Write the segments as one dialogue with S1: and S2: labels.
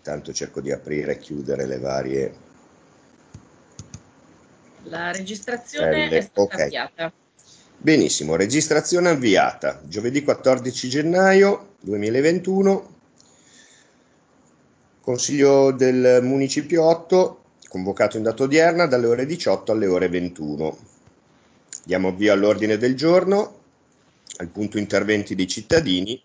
S1: Intanto cerco di aprire e chiudere le varie
S2: La registrazione è stata
S1: ok.
S2: avviata.
S1: Benissimo, registrazione avviata. Giovedì 14 gennaio 2021, Consiglio del Municipio 8, convocato in data odierna dalle ore 18 alle ore 21. Diamo avvio all'ordine del giorno, al punto interventi dei cittadini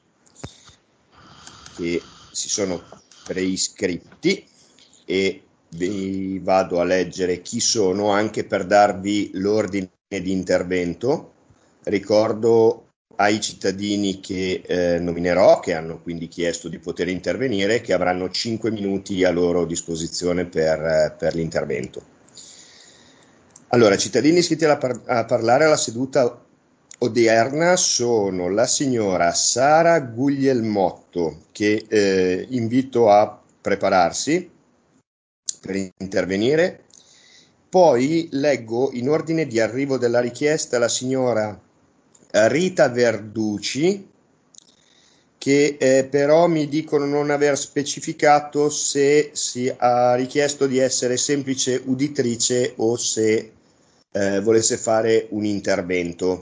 S1: che si sono preiscritti, e vi vado a leggere chi sono anche per darvi l'ordine di intervento. Ricordo ai cittadini che nominerò, che hanno quindi chiesto di poter intervenire, che avranno 5 minuti a loro disposizione per l'intervento. Allora, cittadini iscritti a parlare alla seduta odierna sono la signora Sara Guglielmotto, che invito a prepararsi per intervenire. Poi leggo in ordine di arrivo della richiesta la signora Rita Verducci, che però mi dicono non aver specificato se si ha richiesto di essere semplice uditrice o se volesse fare un intervento.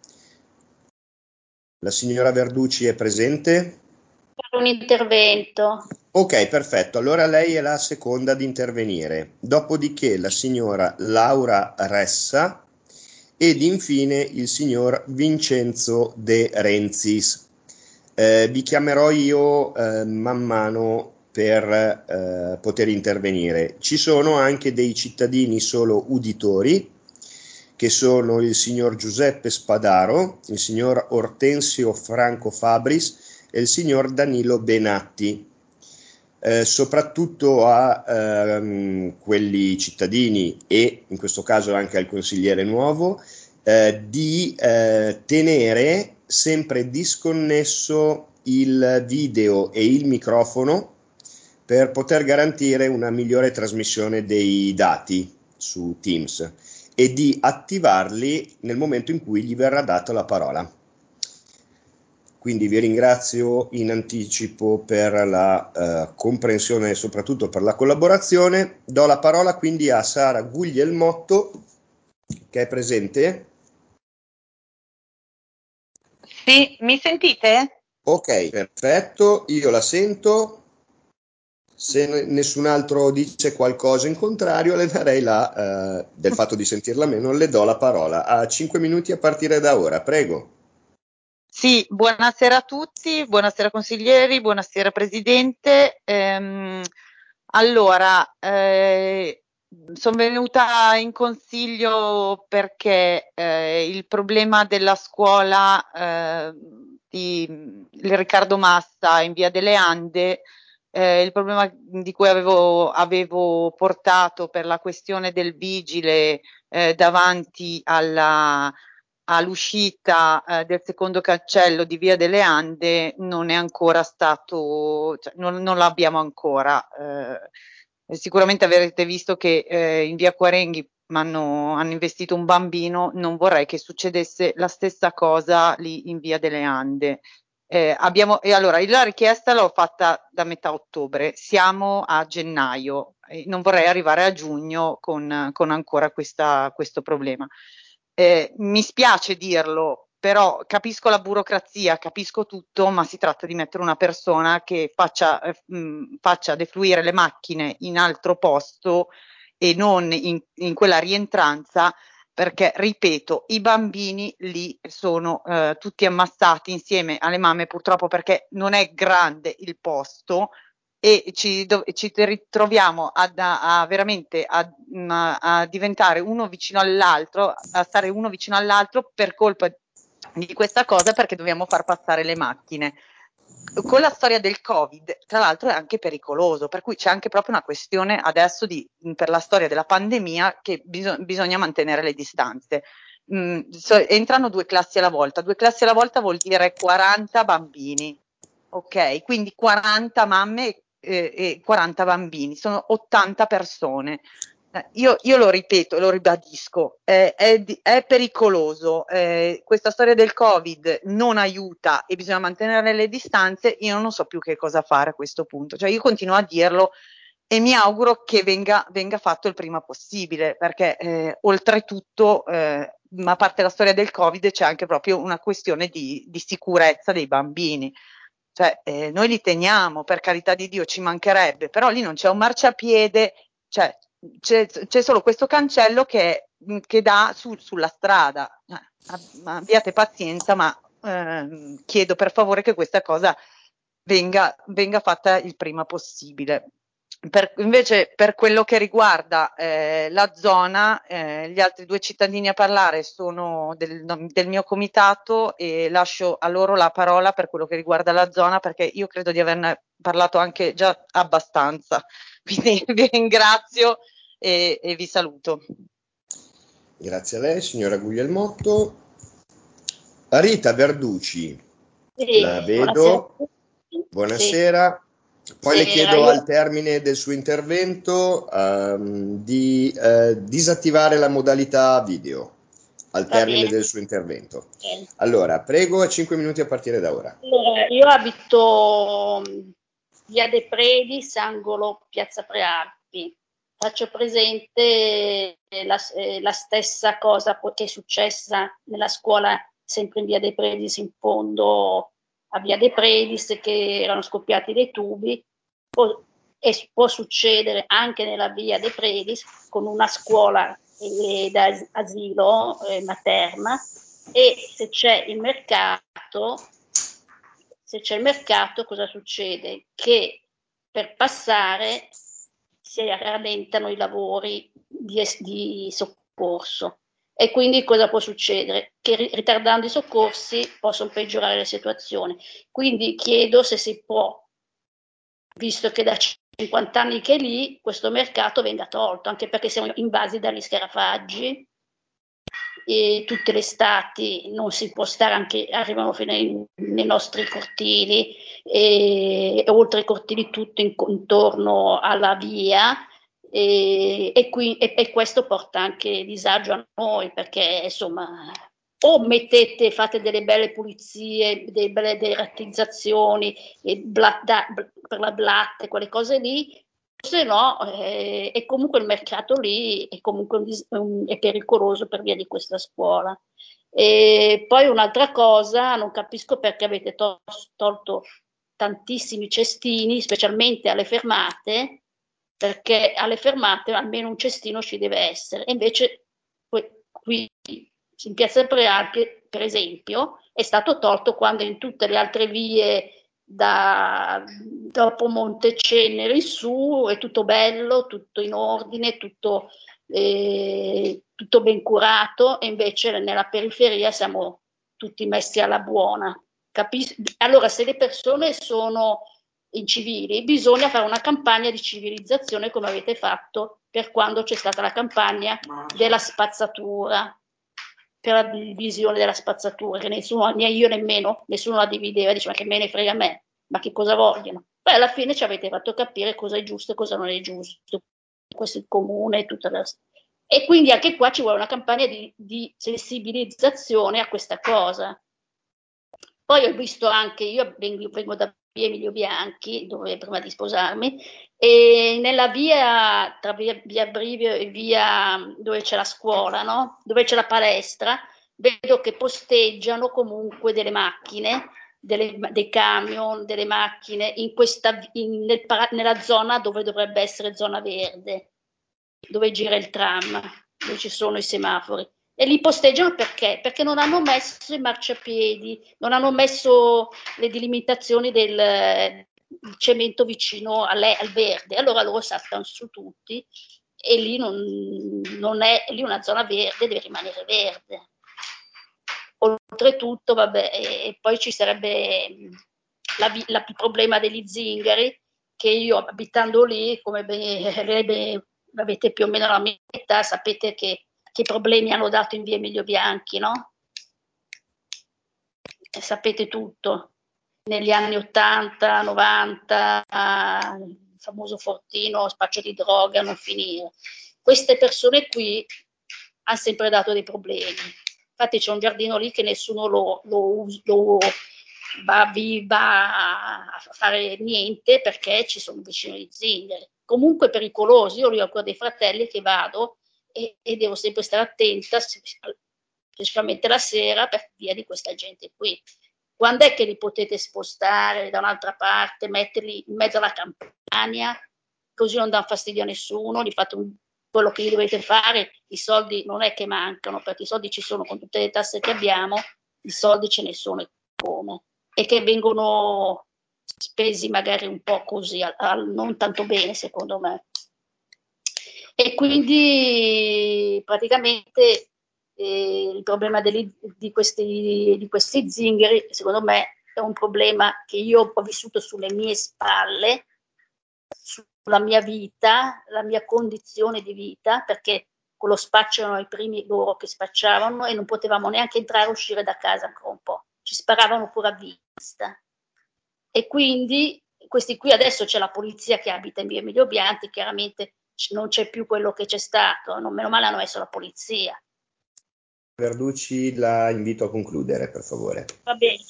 S1: La signora Verducci è presente?
S3: Un intervento.
S1: Ok, perfetto. Allora lei è la seconda ad intervenire. Dopodiché la signora Laura Ressa ed infine il signor Vincenzo De Renzis. Vi chiamerò io man mano per poter intervenire. Ci sono anche dei cittadini solo uditori, che sono il signor Giuseppe Spadaro, il signor Ortensio Franco Fabris e il signor Danilo Benatti. Soprattutto a quelli cittadini e in questo caso anche al consigliere nuovo, di tenere sempre disconnesso il video e il microfono per poter garantire una migliore trasmissione dei dati su Teams e di attivarli nel momento in cui gli verrà data la parola. Quindi vi ringrazio in anticipo per la comprensione e soprattutto per la collaborazione. Do la parola quindi a Sara Guglielmotto, che è presente.
S4: Sì, mi sentite?
S1: Ok, perfetto, io la sento. Se nessun altro dice qualcosa in contrario, le darei del fatto di sentirla meno, le do la parola. A 5 minuti a partire da ora, prego.
S4: Sì, buonasera a tutti, buonasera consiglieri, buonasera Presidente. Allora, sono venuta in consiglio perché il problema della scuola di Riccardo Massa in Via delle Ande, il problema di cui avevo portato per la questione del vigile davanti all'uscita del secondo cancello di Via delle Ande non è ancora stato, cioè non l'abbiamo ancora. Sicuramente avrete visto che in Via Quarenghi hanno investito un bambino, non vorrei che succedesse la stessa cosa lì in Via delle Ande. E allora la richiesta l'ho fatta da metà ottobre, siamo a gennaio, non vorrei arrivare a giugno con ancora questo problema. Mi spiace dirlo, però capisco la burocrazia, capisco tutto, ma si tratta di mettere una persona che faccia defluire le macchine in altro posto e non in quella rientranza, perché, ripeto, i bambini lì sono tutti ammassati insieme alle mamme, purtroppo perché non è grande il posto, e ci ritroviamo veramente a diventare uno vicino all'altro, a stare uno vicino all'altro per colpa di questa cosa, perché dobbiamo far passare le macchine. Con la storia del Covid, tra l'altro, è anche pericoloso, per cui c'è anche proprio una questione adesso per la storia della pandemia, che bisogna mantenere le distanze. Entrano 2 classi alla volta. 2 classi alla volta vuol dire 40 bambini, ok? Quindi 40 mamme e 40 bambini, sono 80 persone. Io lo ripeto, lo ribadisco, è pericoloso, questa storia del Covid non aiuta e bisogna mantenere le distanze, io non so più che cosa fare a questo punto, cioè io continuo a dirlo e mi auguro che venga fatto il prima possibile, perché oltretutto, a parte la storia del Covid, c'è anche proprio una questione di sicurezza dei bambini. Cioè, noi li teniamo, per carità di Dio, ci mancherebbe, però lì non c'è un marciapiede, cioè c'è solo questo cancello che dà sulla strada. Abbiate pazienza, ma chiedo per favore che questa cosa venga fatta il prima possibile. Invece per quello che riguarda la zona, gli altri due cittadini a parlare sono del mio comitato e lascio a loro la parola per quello che riguarda la zona, perché io credo di averne parlato anche già abbastanza. Quindi vi ringrazio e vi saluto.
S1: Grazie a lei, signora Guglielmotto. Rita Verducci,
S3: Sì,
S1: la vedo.
S3: buonasera.
S1: Buonasera. Poi le
S3: Buonasera,
S1: chiedo al termine del suo intervento di disattivare la modalità video al
S3: Va
S1: termine
S3: bene.
S1: del suo intervento.
S3: Bene.
S1: Allora, prego, a 5 minuti a partire da ora.
S3: Allora, io abito via De Predis, angolo Piazza Prealpi. Faccio presente la stessa cosa che è successa nella scuola, sempre in via De Predis, in fondo a via De Predis, che erano scoppiati dei tubi. E può succedere anche nella via De Predis con una scuola da asilo materna, e se c'è il mercato cosa succede? Che per passare si rallentano i lavori di soccorso, e quindi cosa può succedere? Che ritardando i soccorsi possono peggiorare la situazione. Quindi chiedo se si può, visto che da 50 anni che è lì, questo mercato venga tolto, anche perché siamo invasi dagli scarafaggi e tutte le estati non si può stare, anche arrivano fino nei nostri cortili e oltre i cortili tutto intorno alla via, e questo porta anche disagio a noi, perché insomma o fate delle belle pulizie, delle belle derattizzazioni per la blatte, quelle cose lì, se no è comunque il mercato lì è comunque è pericoloso per via di questa scuola. E poi un'altra cosa, non capisco perché avete tolto tantissimi cestini, specialmente alle fermate, perché alle fermate almeno un cestino ci deve essere, e invece qui in Piazza Prealpi, per esempio, è stato tolto, quando in tutte le altre vie dopo Montecenere in su è tutto bello, tutto in ordine, tutto ben curato, e invece nella periferia siamo tutti messi alla buona. Allora, se le persone sono incivili, bisogna fare una campagna di civilizzazione, come avete fatto per quando c'è stata la campagna della spazzatura, per la divisione della spazzatura, che nessuno, né io nemmeno, nessuno la divideva, diceva che me ne frega a me, ma che cosa vogliono? Poi alla fine ci avete fatto capire cosa è giusto e cosa non è giusto, questo è il comune e quindi anche qua ci vuole una campagna di sensibilizzazione a questa cosa. Poi ho visto anche, io vengo da via Emilio Bianchi, dove prima di sposarmi, e nella via, tra via Brivio e via dove c'è la scuola, no? Dove c'è la palestra, vedo che posteggiano comunque delle macchine, dei camion, delle macchine nella zona dove dovrebbe essere zona verde, dove gira il tram, dove ci sono i semafori. E li posteggiano perché? Perché non hanno messo i marciapiedi, non hanno messo le delimitazioni del cemento vicino al verde. Allora loro saltano su tutti, e lì non è lì una zona verde, deve rimanere verde. Oltretutto, vabbè, e poi ci sarebbe il problema degli zingari, che io abitando lì, come avete più o meno la mia età, sapete che problemi hanno dato in via Emilio Bianchi, no? E sapete tutto. Negli anni 80, 90, il famoso fortino, spaccio di droga, non finire. queste persone qui hanno sempre dato dei problemi. Infatti c'è un giardino lì che nessuno lo va a fare niente perché ci sono vicino gli zingari. Comunque pericolosi, io ho ancora dei fratelli che vado e devo sempre stare attenta, specialmente la sera, per via di questa gente qui. Quando è che li potete spostare da un'altra parte, metterli in mezzo alla campagna, così non danno fastidio a nessuno, li fate quello che gli dovete fare, i soldi non è che mancano, perché i soldi ci sono con tutte le tasse che abbiamo, i soldi ce ne sono e come, e che vengono spesi magari un po' così, non tanto bene secondo me. E quindi praticamente il problema di questi zingari, secondo me, è un problema che io ho vissuto sulle mie spalle, sulla mia vita, la mia condizione di vita, perché con lo spaccio erano i primi loro che spacciavano e non potevamo neanche entrare e uscire da casa ancora un po', ci sparavano pure a vista. E quindi questi qui adesso c'è la polizia che abita in via Emilio Bianchi, chiaramente non c'è più quello che c'è stato, meno male hanno messo la polizia.
S1: Verducci, la invito a concludere, per favore.
S3: Va bene.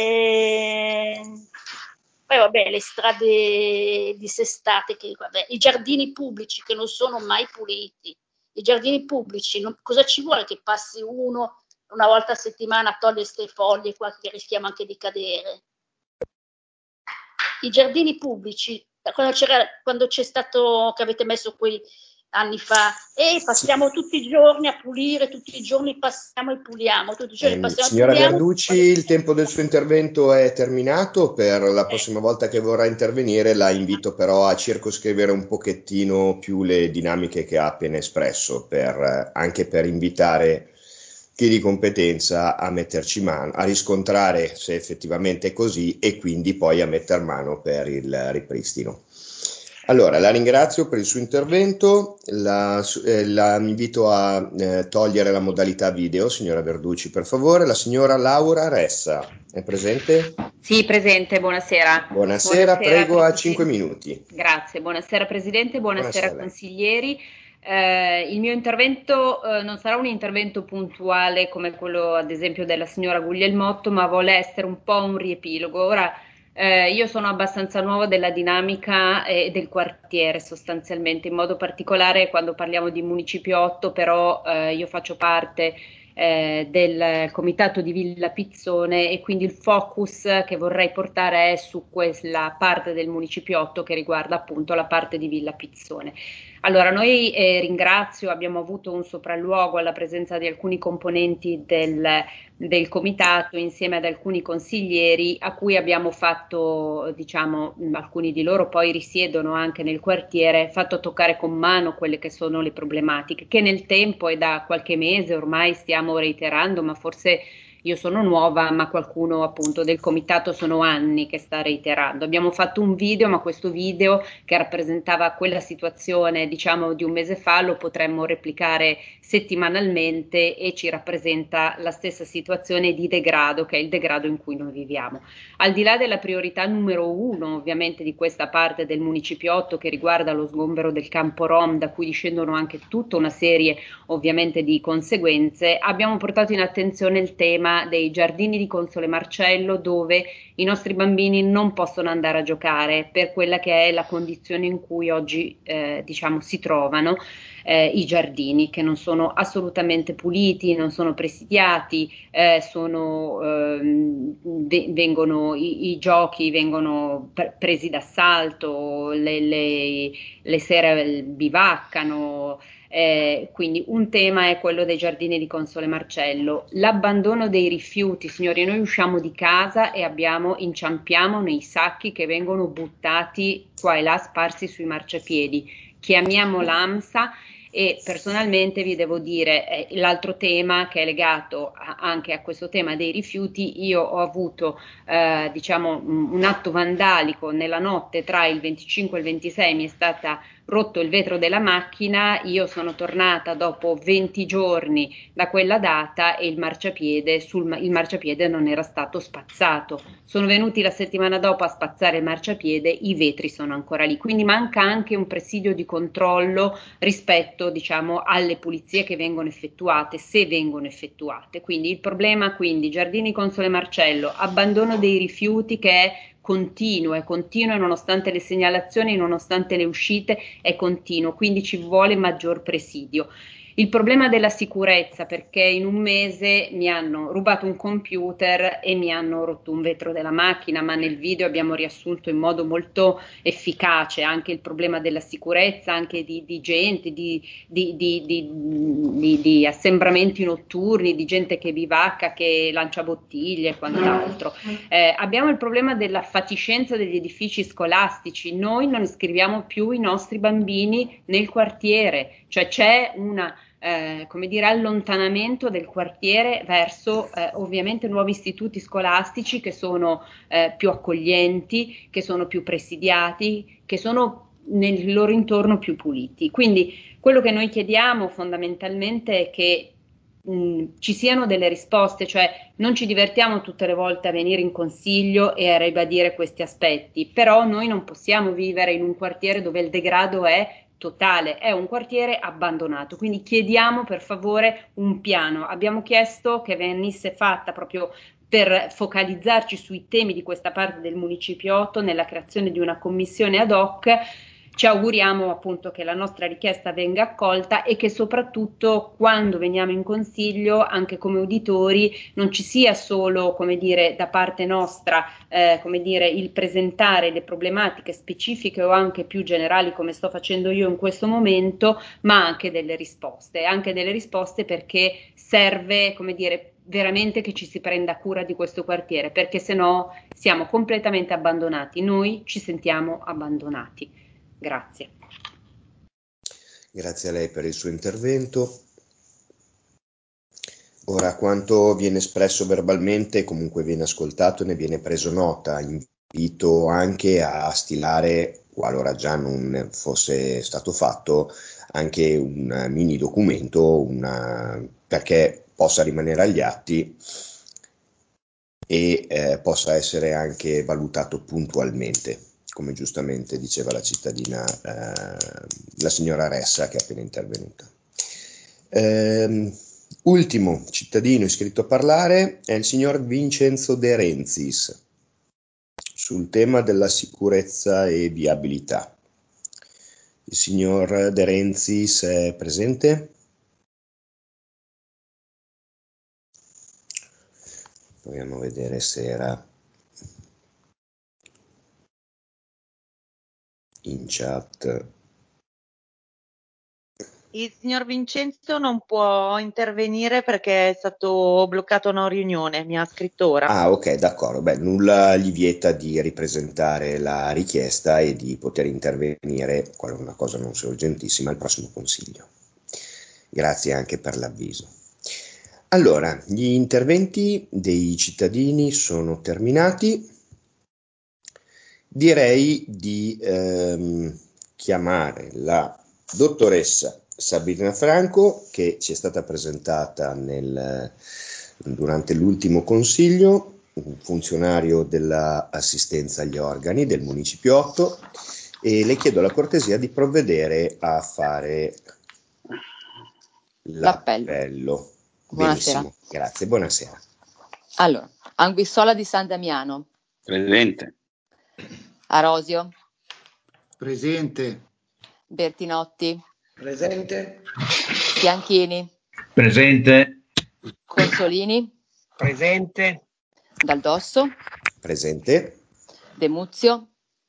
S3: Poi vabbè, le strade dissestate, i giardini pubblici che non sono mai puliti, i giardini pubblici, cosa ci vuole che passi uno una volta a settimana a togliere queste foglie qua che rischiamo anche di cadere? I giardini pubblici, quando c'è stato, che avete messo quei anni fa, e passiamo tutti i giorni a pulire, tutti i giorni passiamo e puliamo, tutti i giorni passiamo
S1: signora
S3: e puliamo.
S1: Verducci, il tempo del suo intervento è terminato. Per la prossima volta che vorrà intervenire la invito però a circoscrivere un pochettino più le dinamiche che ha appena espresso, anche per invitare chi di competenza a metterci mano, a riscontrare se effettivamente è così e quindi poi a metter mano per il ripristino. Allora, la ringrazio per il suo intervento, la invito a togliere la modalità video, signora Verducci, per favore. La signora Laura Ressa è presente?
S5: Sì, presente, buonasera.
S1: Buonasera, prego a 5 minuti.
S5: Grazie, buonasera Presidente, buonasera consiglieri. Il mio intervento non sarà un intervento puntuale come quello ad esempio della signora Guglielmotto, ma vuole essere un po' un riepilogo. Ora, io sono abbastanza nuova della dinamica del quartiere sostanzialmente, in modo particolare quando parliamo di Municipio 8, però io faccio parte del comitato di Villa Pizzone e quindi il focus che vorrei portare è su quella parte del Municipio 8 che riguarda appunto la parte di Villa Pizzone. Allora, noi abbiamo avuto un sopralluogo alla presenza di alcuni componenti del comitato insieme ad alcuni consiglieri a cui abbiamo fatto, diciamo, alcuni di loro poi risiedono anche nel quartiere, fatto toccare con mano quelle che sono le problematiche che nel tempo e da qualche mese ormai stiamo reiterando, ma forse io sono nuova, ma qualcuno appunto del comitato sono anni che sta reiterando. Abbiamo fatto un video, ma questo video che rappresentava quella situazione, diciamo, di un mese fa, lo potremmo replicare settimanalmente e ci rappresenta la stessa situazione di degrado, che è il degrado in cui noi viviamo. Al di là della priorità numero 1, ovviamente, di questa parte del Municipio 8 che riguarda lo sgombero del campo Rom, da cui discendono anche tutta una serie ovviamente di conseguenze, abbiamo portato in attenzione il tema dei giardini di Console Marcello, dove i nostri bambini non possono andare a giocare per quella che è la condizione in cui oggi diciamo si trovano i giardini, che non sono assolutamente puliti, non sono presidiati, i giochi vengono presi d'assalto, le sere bivaccano. Quindi un tema è quello dei giardini di Console Marcello, l'abbandono dei rifiuti. Signori, noi usciamo di casa e inciampiamo nei sacchi che vengono buttati qua e là sparsi sui marciapiedi, chiamiamo l'AMSA e personalmente vi devo dire l'altro tema che è legato anche a questo tema dei rifiuti. Io ho avuto diciamo un atto vandalico nella notte tra il 25 e il 26, mi è stata rotto il vetro della macchina, io sono tornata dopo 20 giorni da quella data e il marciapiede non era stato spazzato. Sono venuti la settimana dopo a spazzare il marciapiede, i vetri sono ancora lì, quindi manca anche un presidio di controllo rispetto, diciamo, alle pulizie che vengono effettuate, se vengono effettuate. Quindi il problema, Giardini Console Marcello, abbandono dei rifiuti che è continuo nonostante le segnalazioni, nonostante le uscite, è continuo, quindi ci vuole maggior presidio. Il problema della sicurezza, perché in un mese mi hanno rubato un computer e mi hanno rotto un vetro della macchina, ma nel video abbiamo riassunto in modo molto efficace anche il problema della sicurezza, anche di gente, di assembramenti notturni, di gente che bivacca, che lancia bottiglie e quant'altro. Abbiamo il problema della fatiscenza degli edifici scolastici. Noi non iscriviamo più i nostri bambini nel quartiere, cioè c'è una allontanamento del quartiere verso ovviamente nuovi istituti scolastici che sono più accoglienti, che sono più presidiati, che sono nel loro intorno più puliti. Quindi quello che noi chiediamo fondamentalmente è che ci siano delle risposte, cioè non ci divertiamo tutte le volte a venire in consiglio e a ribadire questi aspetti, però noi non possiamo vivere in un quartiere dove il degrado è totale, è un quartiere abbandonato, quindi chiediamo per favore un piano. Abbiamo chiesto che venisse fatta proprio per focalizzarci sui temi di questa parte del municipiotto nella creazione di una commissione ad hoc. Ci auguriamo appunto che la nostra richiesta venga accolta e che soprattutto quando veniamo in consiglio anche come uditori non ci sia solo, come dire, da parte nostra il presentare le problematiche specifiche o anche più generali come sto facendo io in questo momento, ma anche delle risposte perché serve, come dire, veramente che ci si prenda cura di questo quartiere, perché se no siamo completamente abbandonati, noi ci sentiamo abbandonati. Grazie.
S1: Grazie a lei per il suo intervento. Ora, quanto viene espresso verbalmente, comunque viene ascoltato e ne viene preso nota. Invito anche a stilare, qualora già non fosse stato fatto, anche un mini documento, perché possa rimanere agli atti e possa essere anche valutato puntualmente, come giustamente diceva la cittadina, la signora Ressa che è appena intervenuta. Ultimo cittadino iscritto a parlare è il signor Vincenzo De Renzis sul tema della sicurezza e viabilità. Il signor De Renzis è presente? Proviamo a vedere se era in chat.
S4: Il signor Vincenzo non può intervenire perché è stato bloccato a una riunione, mi ha scritto ora.
S1: Ah, ok, d'accordo. Beh, nulla gli vieta di ripresentare la richiesta e di poter intervenire, qualora una cosa non sia urgentissima, al prossimo consiglio. Grazie anche per l'avviso. Allora, gli interventi dei cittadini sono terminati. Direi di chiamare la dottoressa Sabrina Franco, che ci è stata presentata durante l'ultimo consiglio, un funzionario dell'assistenza agli organi del Municipiotto, e le chiedo la cortesia di provvedere a fare l'appello.
S6: Buonasera.
S1: Benissimo, grazie, buonasera.
S6: Allora, Anguissola di San Damiano.
S7: Presente.
S6: Arosio.
S8: Presente.
S6: Bertinotti.
S8: Presente.
S6: Bianchini.
S7: Presente.
S6: Consolini.
S8: Presente.
S6: Dal Dosso.
S1: Presente.
S6: De Muzio.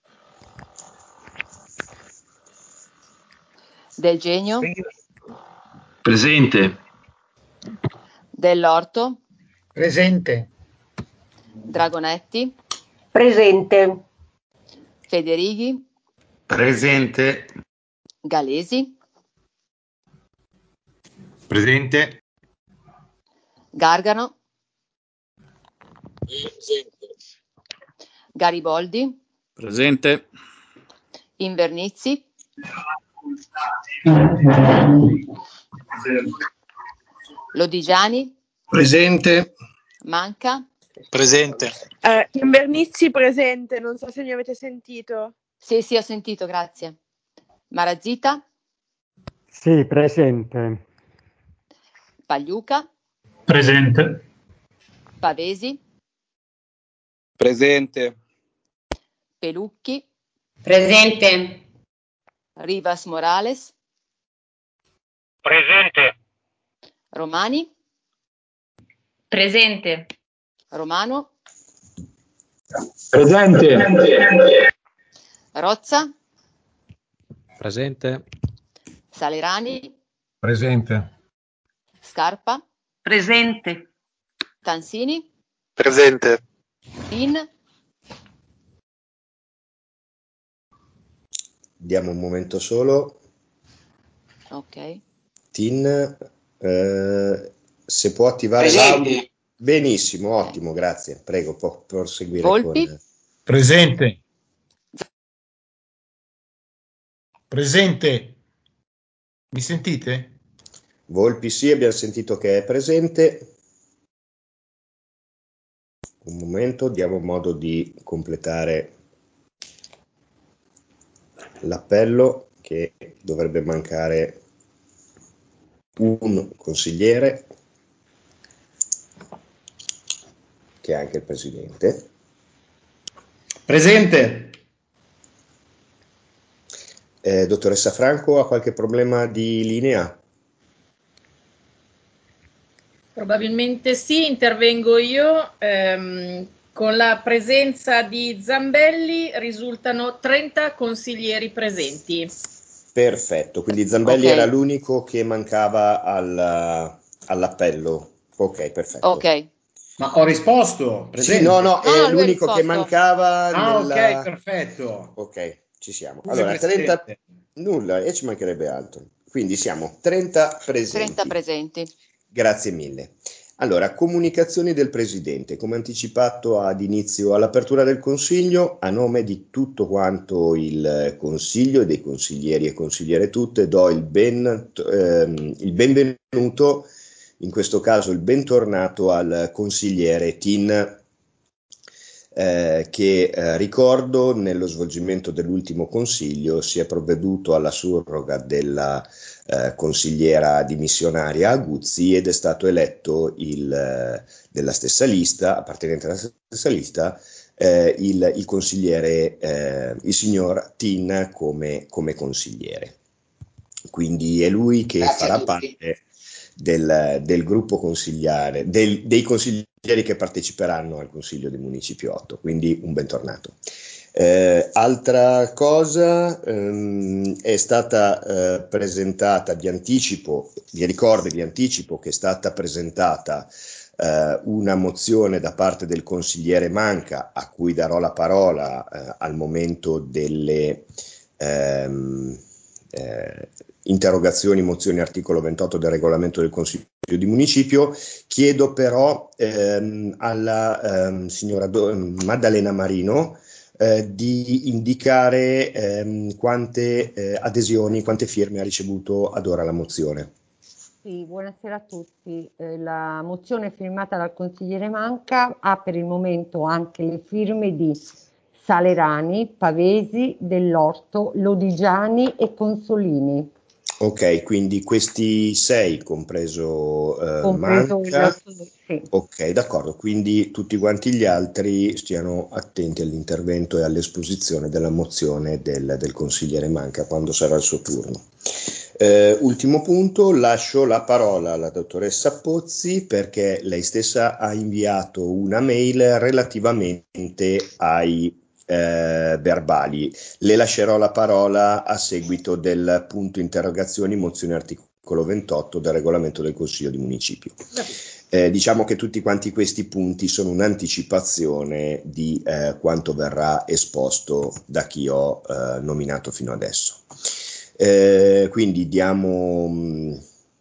S6: Del Genio.
S7: Presente.
S6: Dell'Orto.
S8: Presente.
S6: Dragonetti.
S9: Presente.
S6: Federighi.
S7: Presente.
S6: Galesi.
S7: Presente.
S6: Gargano.
S8: Presente.
S6: Gariboldi.
S7: Presente.
S6: Invernizzi. Lodigiani,
S8: Presente.
S6: Manca,
S9: Presente.
S10: Invernizzi presente, non so se mi avete sentito.
S6: sì, ho sentito, grazie. Marazita,
S11: sì, presente.
S6: Pagliuca,
S7: Presente.
S6: Pavesi,
S12: Presente.
S6: Pelucchi,
S5: Presente.
S6: Rivas Morales,
S8: Presente.
S6: Romani,
S5: Presente.
S6: Romano,
S7: Presente.
S6: Rozza,
S13: Presente.
S6: Salerani,
S7: Presente.
S6: Scarpa,
S5: Presente.
S6: Tansini,
S9: Presente.
S6: In,
S1: Diamo un momento solo.
S6: ok.
S1: Tin, se può attivare l'audio. Benissimo, ottimo, grazie. Prego, può proseguire.
S6: Volpi,
S1: con...
S7: Presente. Presente. Mi sentite?
S1: Volpi sì, abbiamo sentito che è presente. Un momento, diamo modo di completare l'appello, che dovrebbe mancare un consigliere, che è anche il presidente.
S14: Presente.
S1: Dottoressa Franco, ha qualche problema di linea?
S2: Probabilmente sì, intervengo io. Con la presenza di Zambelli risultano 30 consiglieri presenti.
S1: Perfetto, quindi Zambelli
S6: Ok.
S1: era l'unico che mancava all'appello. Ok, perfetto.
S6: Ok.
S14: Ma ho risposto. Presente.
S1: Sì, no, è
S6: No, lui ha
S1: l'unico che
S6: risposto.
S1: mancava
S14: Ok, perfetto.
S1: Ok, ci siamo.
S14: Scusi,
S1: Allora, 30...
S14: Presidente.
S1: Nulla, e ci mancherebbe altro. Quindi siamo 30 presenti.
S6: 30 presenti.
S1: Grazie mille. Allora, comunicazioni del Presidente. Come anticipato ad inizio all'apertura del Consiglio, a nome di tutto quanto il Consiglio e dei consiglieri e consigliere tutte, do il benvenuto, in questo caso il bentornato al consigliere Tin, che ricordo nello svolgimento dell'ultimo Consiglio si è provveduto alla surroga della consigliera dimissionaria Aguzzi ed è stato eletto della stessa lista, appartenente alla stessa lista, il consigliere, il signor Tin come consigliere. Quindi è lui che farà parte del gruppo consigliare, dei consiglieri che parteciperanno al Consiglio di Municipio 8, quindi un bentornato. Altra cosa, è stata presentata, vi ricordo di anticipo che è stata presentata una mozione da parte del consigliere Manca, a cui darò la parola al momento delle interrogazioni, mozioni, articolo 28 del regolamento del Consiglio di Municipio. Chiedo però alla signora Maddalena Marino di indicare quante adesioni, quante firme ha ricevuto ad ora la mozione.
S15: Sì, buonasera a tutti. La mozione firmata dal consigliere Manca ha per il momento anche le firme di Salerani, Pavesi, Dell'Orto, Lodigiani e Consolini.
S1: Ok, quindi questi 6, compreso Manca.
S15: Sì.
S1: Ok, d'accordo, quindi tutti quanti gli altri stiano attenti all'intervento e all'esposizione della mozione del consigliere Manca quando sarà il suo turno. Ultimo punto, lascio la parola alla dottoressa Pozzi perché lei stessa ha inviato una mail relativamente ai verbali. Le lascerò la parola a seguito del punto interrogazioni, mozione articolo 28 del regolamento del Consiglio di Municipio. Diciamo che tutti quanti questi punti sono un'anticipazione di quanto verrà esposto da chi ho nominato fino adesso. Quindi diamo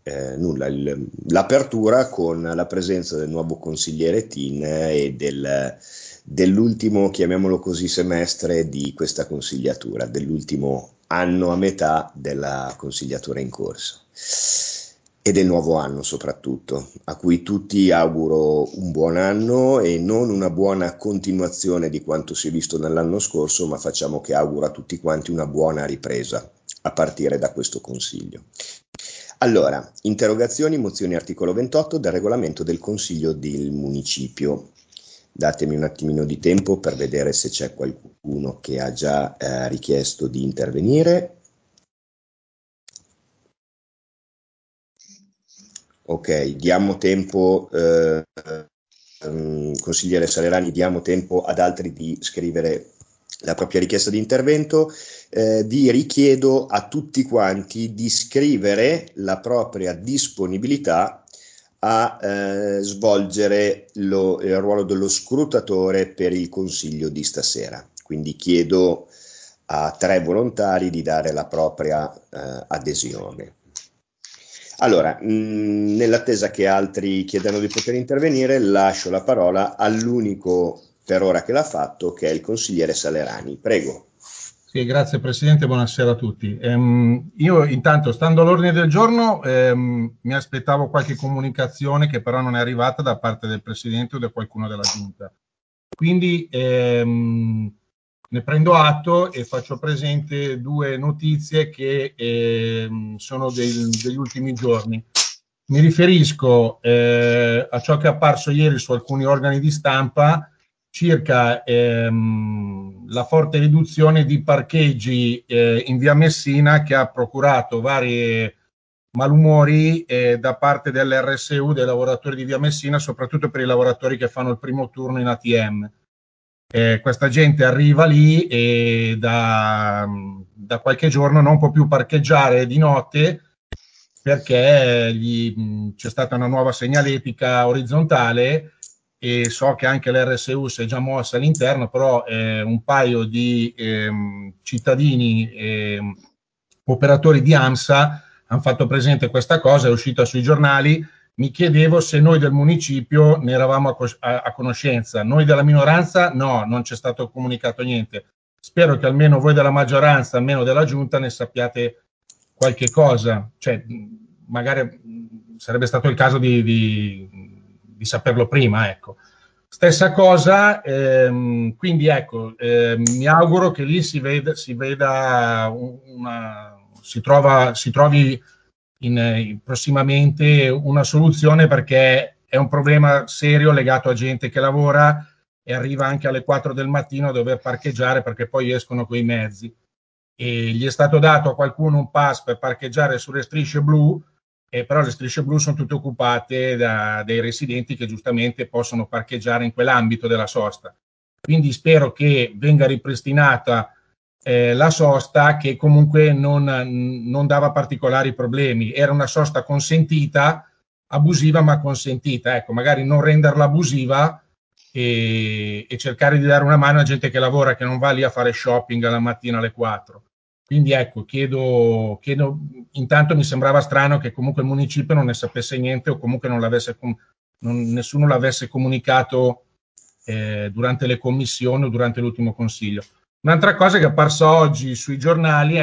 S1: nulla, l'apertura con la presenza del nuovo consigliere Tin e dell'ultimo, chiamiamolo così, semestre di questa consigliatura, dell'ultimo anno a metà della consigliatura in corso e del nuovo anno soprattutto, a cui tutti auguro un buon anno e non una buona continuazione di quanto si è visto nell'anno scorso, ma facciamo che auguro a tutti quanti una buona ripresa a partire da questo consiglio. Allora, interrogazioni, mozioni articolo 28 del regolamento del Consiglio del Municipio. Datemi un attimino di tempo per vedere se c'è qualcuno che ha già richiesto di intervenire. Ok, diamo tempo, consigliere Salerani, diamo tempo ad altri di scrivere la propria richiesta di intervento. Vi richiedo a tutti quanti di scrivere la propria disponibilità a svolgere il ruolo dello scrutatore per il consiglio di stasera. Quindi chiedo a 3 volontari di dare la propria adesione. Allora, nell'attesa che altri chiedano di poter intervenire, lascio la parola all'unico per ora che l'ha fatto, che è il consigliere Salerani. Prego.
S7: Sì, grazie Presidente, buonasera a tutti. Io intanto, stando all'ordine del giorno, mi aspettavo qualche comunicazione che però non è arrivata da parte del Presidente o da qualcuno della Giunta. Quindi ne prendo atto e faccio presente 2 notizie che sono degli ultimi giorni. Mi riferisco a ciò che è apparso ieri su alcuni organi di stampa circa la forte riduzione di parcheggi in via Messina, che ha procurato vari malumori da parte dell'RSU, dei lavoratori di via Messina, soprattutto per i lavoratori che fanno il primo turno in ATM. Questa gente arriva lì e da qualche giorno non può più parcheggiare di notte perché c'è stata una nuova segnaletica orizzontale, e so che anche l'RSU si è già mossa all'interno, però un paio di cittadini operatori di AMSA hanno fatto presente questa cosa, è uscita sui giornali. Mi chiedevo se noi del municipio ne eravamo a conoscenza. Noi della minoranza no, non c'è stato comunicato niente. Spero che almeno voi della maggioranza, almeno della giunta, ne sappiate qualche cosa. Cioè, magari sarebbe stato il caso di saperlo prima, ecco. Stessa cosa, quindi ecco, mi auguro che lì si trovi prossimamente una soluzione, perché è un problema serio legato a gente che lavora e arriva anche alle 4 del mattino a dover parcheggiare perché poi escono coi mezzi. E gli è stato dato a qualcuno un pass per parcheggiare sulle strisce blu, però le strisce blu sono tutte occupate dai residenti che giustamente possono parcheggiare in quell'ambito della sosta. Quindi spero che venga ripristinata la sosta, che comunque non dava particolari problemi. Era una sosta consentita, abusiva ma consentita. Ecco, magari non renderla abusiva e cercare di dare una mano a gente che lavora, che non va lì a fare shopping alla mattina alle 4. Quindi ecco, chiedo, intanto mi sembrava strano che comunque il municipio non ne sapesse niente, o comunque nessuno l'avesse comunicato durante le commissioni o durante l'ultimo consiglio. Un'altra cosa che è apparsa oggi sui giornali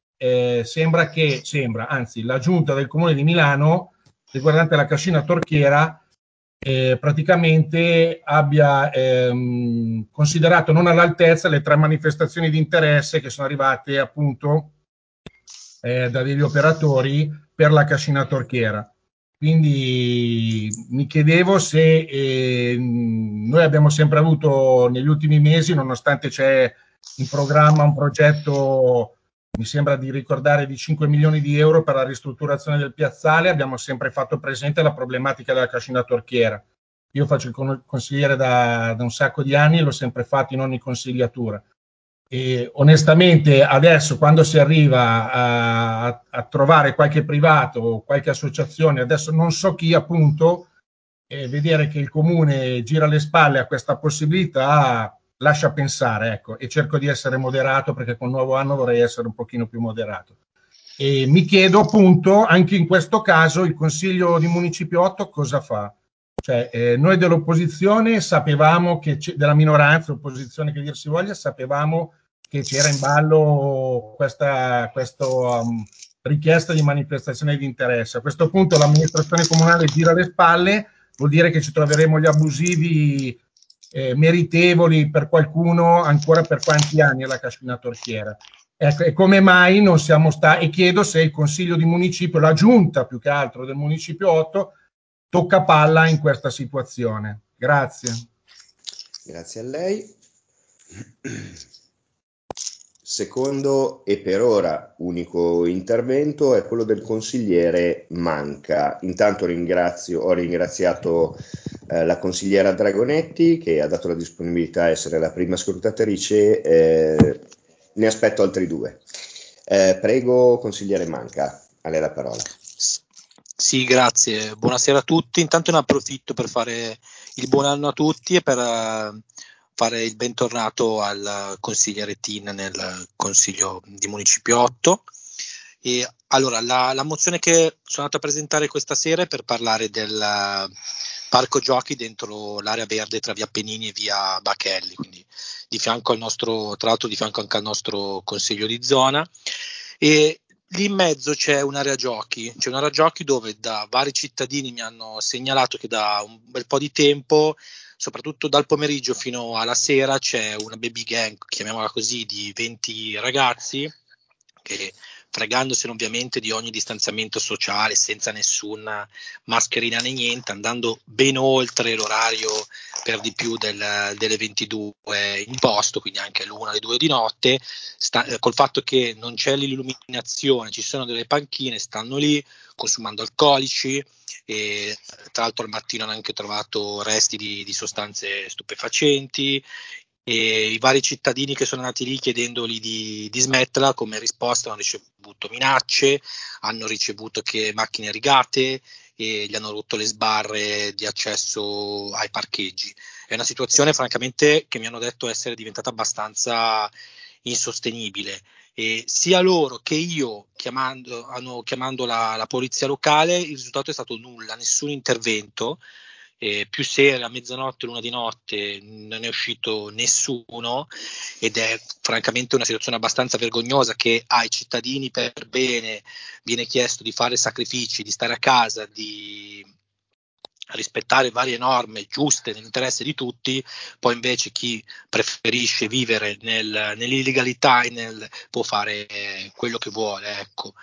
S7: anzi, la giunta del Comune di Milano, riguardante la cascina Torchiera, praticamente abbia considerato non all'altezza le 3 manifestazioni di interesse che sono arrivate appunto da degli operatori per la cascina Torchiera. Quindi mi chiedevo se noi abbiamo sempre avuto negli ultimi mesi, nonostante c'è in programma un progetto, mi sembra di ricordare, di 5 milioni di euro per la ristrutturazione del piazzale, abbiamo sempre fatto presente la problematica della cascina Torchiera. Io faccio il consigliere da un sacco di anni e l'ho sempre fatto in ogni consigliatura. E onestamente adesso, quando si arriva a trovare qualche privato o qualche associazione, adesso non so chi appunto, vedere che il comune gira le spalle a questa possibilità lascia pensare, ecco, e cerco di essere moderato, perché col nuovo anno vorrei essere un pochino più moderato. E mi chiedo appunto, anche in questo caso, il Consiglio di Municipio 8 cosa fa? Cioè, noi dell'opposizione sapevamo della minoranza, opposizione che dir si voglia, sapevamo che c'era in ballo questa richiesta di manifestazione di interesse. A questo punto l'amministrazione comunale gira le spalle, vuol dire che ci troveremo gli abusivi meritevoli per qualcuno ancora per quanti anni alla cascina torchiera. Ecco, e come mai non siamo stati, e chiedo se il Consiglio di Municipio, la giunta più che altro del Municipio 8, tocca palla in questa situazione. Grazie.
S1: Grazie a lei. Secondo e per ora unico intervento è quello del consigliere Manca. Intanto ho ringraziato la consigliera Dragonetti che ha dato la disponibilità a essere la prima scrutatrice. Ne aspetto altri due. Prego, consigliere Manca, a lei la parola.
S9: Sì, grazie. Buonasera a tutti. Intanto ne approfitto per fare il buon anno a tutti e per fare il bentornato al consigliere Tin nel Consiglio di Municipio 8. E allora, la mozione che sono andato a presentare questa sera è per parlare del parco giochi dentro l'area verde tra via Pennini e via Bachelli, quindi di fianco al nostro, tra l'altro di fianco anche al nostro consiglio di zona. E lì in mezzo c'è un'area giochi dove da vari cittadini mi hanno segnalato che da un bel po' di tempo, soprattutto dal pomeriggio fino alla sera, c'è una baby gang, chiamiamola così, di 20 ragazzi che, fregandosi ovviamente di ogni distanziamento sociale, senza nessuna mascherina né niente, andando ben oltre l'orario per di più delle 22 imposto, quindi anche l'1 alle 2 di notte, col fatto che non c'è l'illuminazione, ci sono delle panchine, stanno lì consumando alcolici e tra l'altro al mattino hanno anche trovato resti di sostanze stupefacenti. E i vari cittadini che sono andati lì chiedendoli di smetterla, come risposta hanno ricevuto minacce, hanno ricevuto che macchine rigate e gli hanno rotto le sbarre di accesso ai parcheggi. È una situazione francamente che mi hanno detto essere diventata abbastanza insostenibile, e sia loro che io chiamando la polizia locale il risultato è stato nulla, nessun intervento. Più sera, a mezzanotte, l'una di notte, non è uscito nessuno, ed è francamente una situazione abbastanza vergognosa che ai cittadini per bene viene chiesto di fare sacrifici, di stare a casa, di rispettare varie norme giuste nell'interesse di tutti, poi invece chi preferisce vivere nell'illegalità può fare quello che vuole, ecco.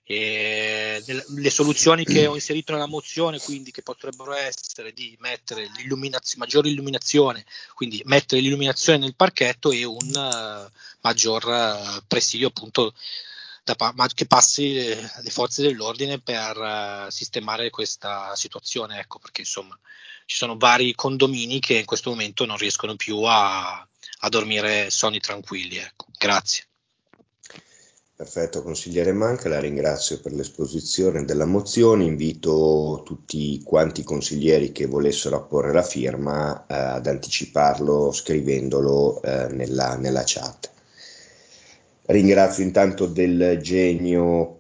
S9: E le soluzioni che ho inserito nella mozione, quindi, che potrebbero essere di mettere maggiore illuminazione, quindi mettere l'illuminazione nel parchetto e un maggior presidio appunto che passi le forze dell'ordine per sistemare questa situazione, ecco, perché insomma ci sono vari condomini che in questo momento non riescono più a dormire sonni tranquilli, ecco. Grazie.
S1: Perfetto, consigliere Manca, la ringrazio per l'esposizione della mozione. Invito tutti quanti i consiglieri che volessero apporre la firma ad anticiparlo scrivendolo nella chat. Ringrazio intanto Del Genio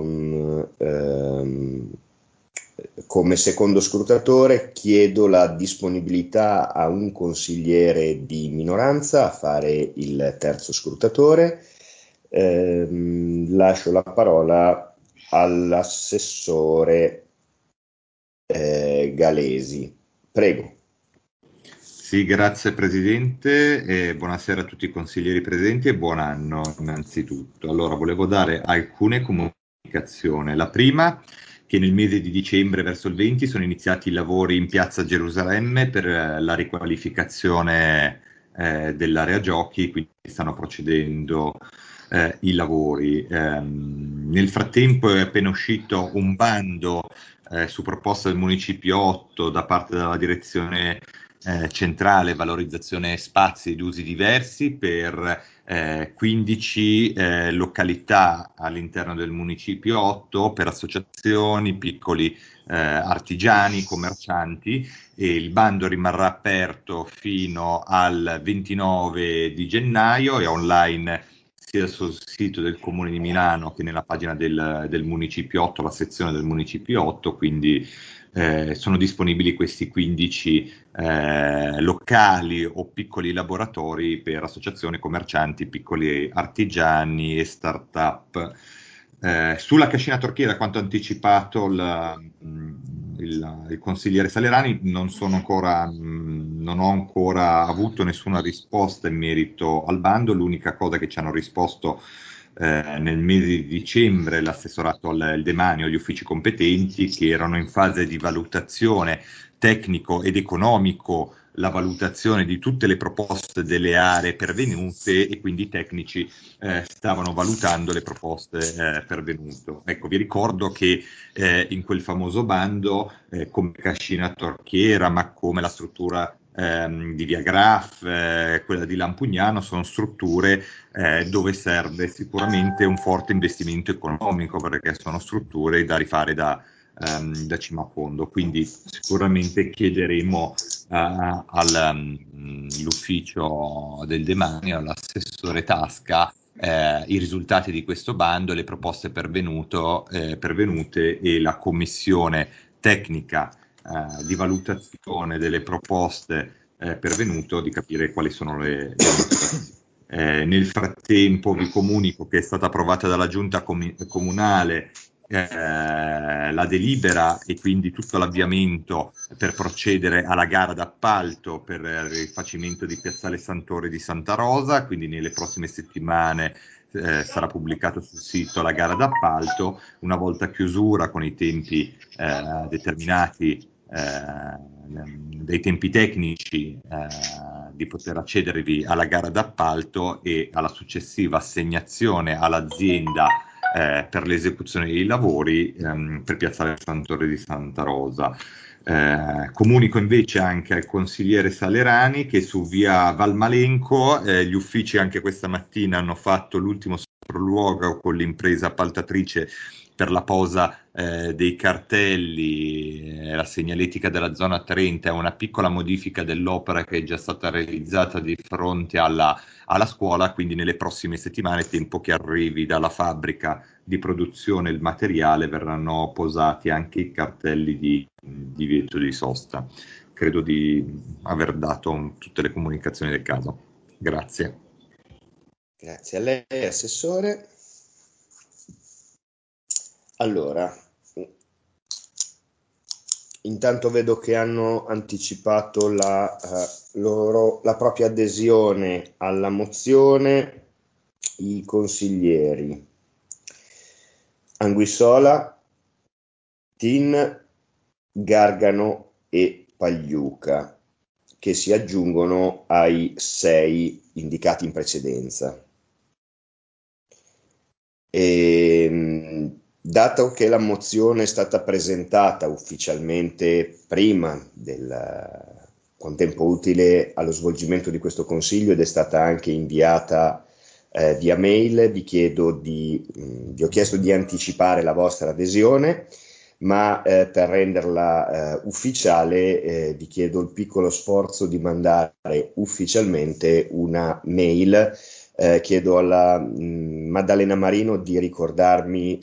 S1: come secondo scrutatore. Chiedo la disponibilità a un consigliere di minoranza a fare il terzo scrutatore. Lascio la parola all'assessore Galesi. Prego.
S12: Sì, grazie Presidente, e buonasera a tutti i consiglieri presenti e buon anno innanzitutto. Allora, volevo dare alcune comunicazioni. La prima, che nel mese di dicembre, verso il 20, sono iniziati i lavori in Piazza Gerusalemme per la riqualificazione dell'area giochi, quindi stanno procedendo i lavori. Nel frattempo è appena uscito un bando su proposta del Municipio 8 da parte della direzione centrale valorizzazione spazi ed usi diversi per 15 località all'interno del Municipio 8 per associazioni, piccoli artigiani, commercianti, e il bando rimarrà aperto fino al 29 di gennaio e online sia sul sito del Comune di Milano che nella pagina del Municipio 8, la sezione del Municipio 8, quindi sono disponibili questi 15 locali o piccoli laboratori per associazioni, commercianti, piccoli artigiani e start-up. Sulla cascina torchiera, quanto anticipato il consigliere Salerani, non ho ancora avuto nessuna risposta in merito al bando. L'unica cosa che ci hanno risposto nel mese di dicembre l'assessorato al demanio, gli uffici competenti, che erano in fase di valutazione tecnico ed economico, la valutazione di tutte le proposte delle aree pervenute, e quindi i tecnici stavano valutando le proposte pervenute. Ecco, vi ricordo che in quel famoso bando, come Cascina Torchiera, ma come la struttura di Via Graf, quella di Lampugnano, sono strutture dove serve sicuramente un forte investimento economico, perché sono strutture da rifare da cima a fondo. Quindi sicuramente chiederemo all'ufficio del demanio, all'assessore Tasca, i risultati di questo bando, le proposte pervenute e la commissione tecnica di valutazione delle proposte pervenute, di capire quali sono le motivazioni. Nel frattempo vi comunico che è stata approvata dalla giunta comunale la delibera e quindi tutto l'avviamento per procedere alla gara d'appalto per il rifacimento di Piazzale Sant'Ore di Santa Rosa, quindi nelle prossime settimane sarà pubblicato sul sito la gara d'appalto. Una volta chiusura con i tempi determinati dei tempi tecnici di poter accedervi alla gara d'appalto e alla successiva assegnazione all'azienda per l'esecuzione dei lavori per Piazzale Sant'Ore di Santa Rosa. Comunico invece anche al consigliere Salerani che su via Valmalenco gli uffici anche questa mattina hanno fatto l'ultimo sopralluogo con l'impresa appaltatrice per la posa dei cartelli, la segnaletica della zona 30, è una piccola modifica dell'opera che è già stata realizzata di fronte alla scuola, quindi nelle prossime settimane, tempo che arrivi dalla fabbrica di produzione il materiale, verranno posati anche i cartelli di divieto di sosta. Credo di aver dato tutte le comunicazioni del caso. Grazie.
S1: Grazie a lei, Assessore. Allora, intanto vedo che hanno anticipato la propria adesione alla mozione i consiglieri Anguissola, Tin, Gargano e Pagliuca, che si aggiungono ai 6 indicati in precedenza. Dato che la mozione è stata presentata ufficialmente prima con tempo utile allo svolgimento di questo consiglio ed è stata anche inviata via mail, vi ho chiesto di anticipare la vostra adesione, ma per renderla ufficiale vi chiedo il piccolo sforzo di mandare ufficialmente una mail. Chiedo alla Maddalena Marino di ricordarmi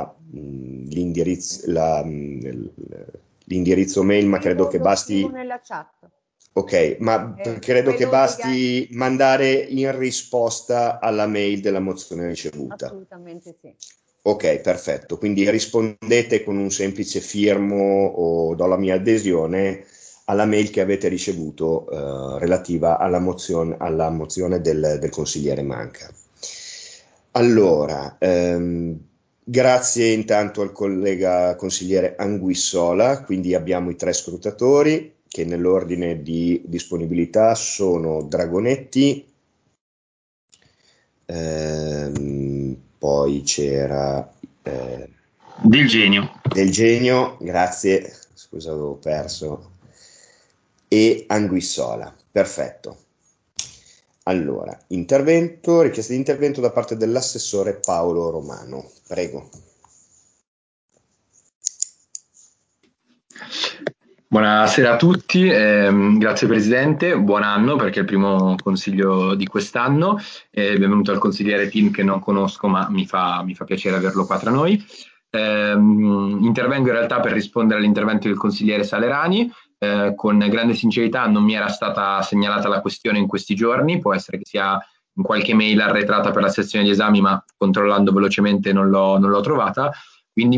S1: l'indirizzo mail, ma credo che basti.
S15: Nella chat.
S1: Ok, ma credo che basti mandare in risposta alla mail della mozione ricevuta.
S15: Assolutamente sì.
S1: Ok, perfetto. Quindi rispondete con un semplice firmo o do la mia adesione alla mail che avete ricevuto relativa alla mozione del consigliere Manca. Allora, grazie intanto al collega consigliere Anguissola. Quindi abbiamo i 3 scrutatori che nell'ordine di disponibilità sono Dragonetti, poi c'era
S13: Del Genio,
S1: grazie, scusa avevo perso, e Anguissola. Perfetto. Allora, richiesta di intervento da parte dell'assessore Paolo Romano. Prego.
S16: Buonasera a tutti, grazie Presidente, buon anno perché è il primo consiglio di quest'anno, benvenuto al consigliere Tin che non conosco ma mi fa piacere averlo qua tra noi. Intervengo in realtà per rispondere all'intervento del consigliere Salerani, con grande sincerità non mi era stata segnalata la questione in questi giorni, può essere che sia in qualche mail arretrata per la sezione di esami ma controllando velocemente non l'ho trovata, quindi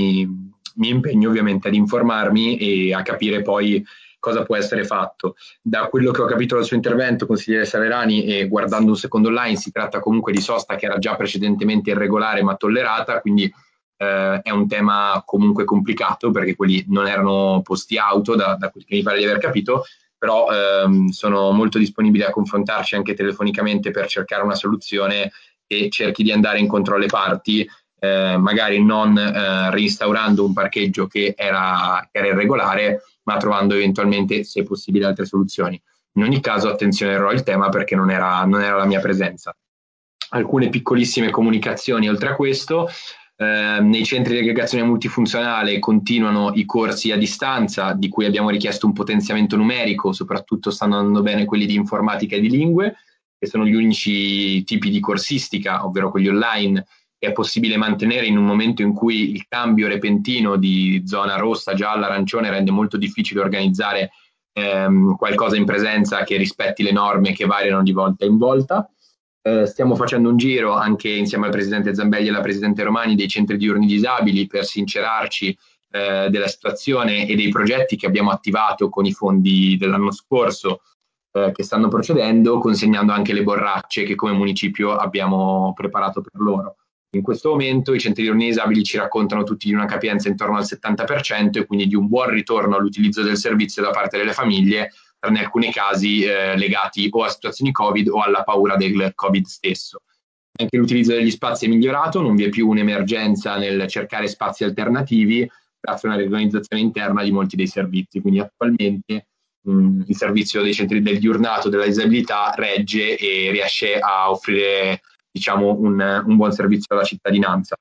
S16: mi impegno ovviamente ad informarmi e a capire poi cosa può essere fatto. Da quello che ho capito dal suo intervento, consigliere Salerani, e guardando un secondo online, si tratta comunque di sosta che era già precedentemente irregolare ma tollerata, quindi è un tema comunque complicato perché quelli non erano posti auto da quel che mi pare di aver capito, però sono molto disponibile a confrontarci anche telefonicamente per cercare una soluzione che cerchi di andare incontro alle parti, magari non reinstaurando un parcheggio che era irregolare, ma trovando eventualmente, se possibile, altre soluzioni. In ogni caso attenzionerò il tema perché non era la mia presenza. Alcune piccolissime comunicazioni oltre a questo. Nei centri di aggregazione multifunzionale continuano i corsi a distanza di cui abbiamo richiesto un potenziamento numerico, soprattutto stanno andando bene quelli di informatica e di lingue, che sono gli unici tipi di corsistica, ovvero quelli online, che è possibile mantenere in un momento in cui il cambio repentino di zona rossa, gialla, arancione rende molto difficile organizzare qualcosa in presenza che rispetti le norme che variano di volta in volta. Stiamo facendo un giro anche insieme al Presidente Zambelli e alla Presidente Romani dei centri diurni disabili per sincerarci della situazione e dei progetti che abbiamo attivato con i fondi dell'anno scorso che stanno procedendo, consegnando anche le borracce che come municipio abbiamo preparato per loro. In questo momento i centri diurni disabili ci raccontano tutti di una capienza intorno al 70% e quindi di un buon ritorno all'utilizzo del servizio da parte delle famiglie, in alcuni casi legati o a situazioni Covid o alla paura del Covid stesso. Anche l'utilizzo degli spazi è migliorato, non vi è più un'emergenza nel cercare spazi alternativi grazie a una riorganizzazione interna di molti dei servizi, quindi attualmente il servizio dei centri del diurnato della disabilità regge e riesce a offrire, diciamo, un buon servizio alla cittadinanza.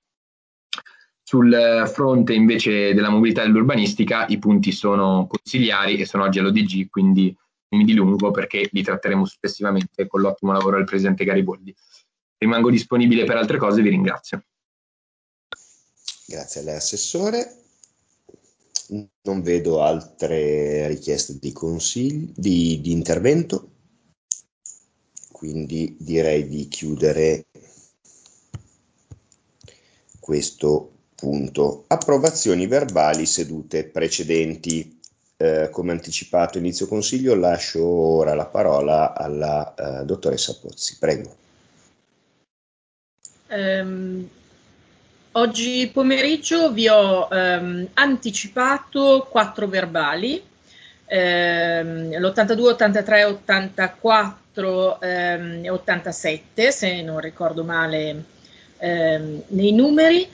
S16: Sul fronte invece della mobilità e dell'urbanistica i punti sono consigliari e sono oggi all'ODG, quindi non mi dilungo perché li tratteremo successivamente con l'ottimo lavoro del Presidente Gariboldi. Rimango disponibile per altre cose e vi ringrazio.
S1: Grazie a lei, Assessore. Non vedo altre richieste di intervento, quindi direi di chiudere questo punto. Approvazioni verbali sedute precedenti. Come anticipato inizio consiglio, lascio ora la parola alla dottoressa Pozzi. Prego.
S2: Oggi pomeriggio vi ho anticipato 4 verbali, l'82, 83, 84 e 87, se non ricordo male nei numeri.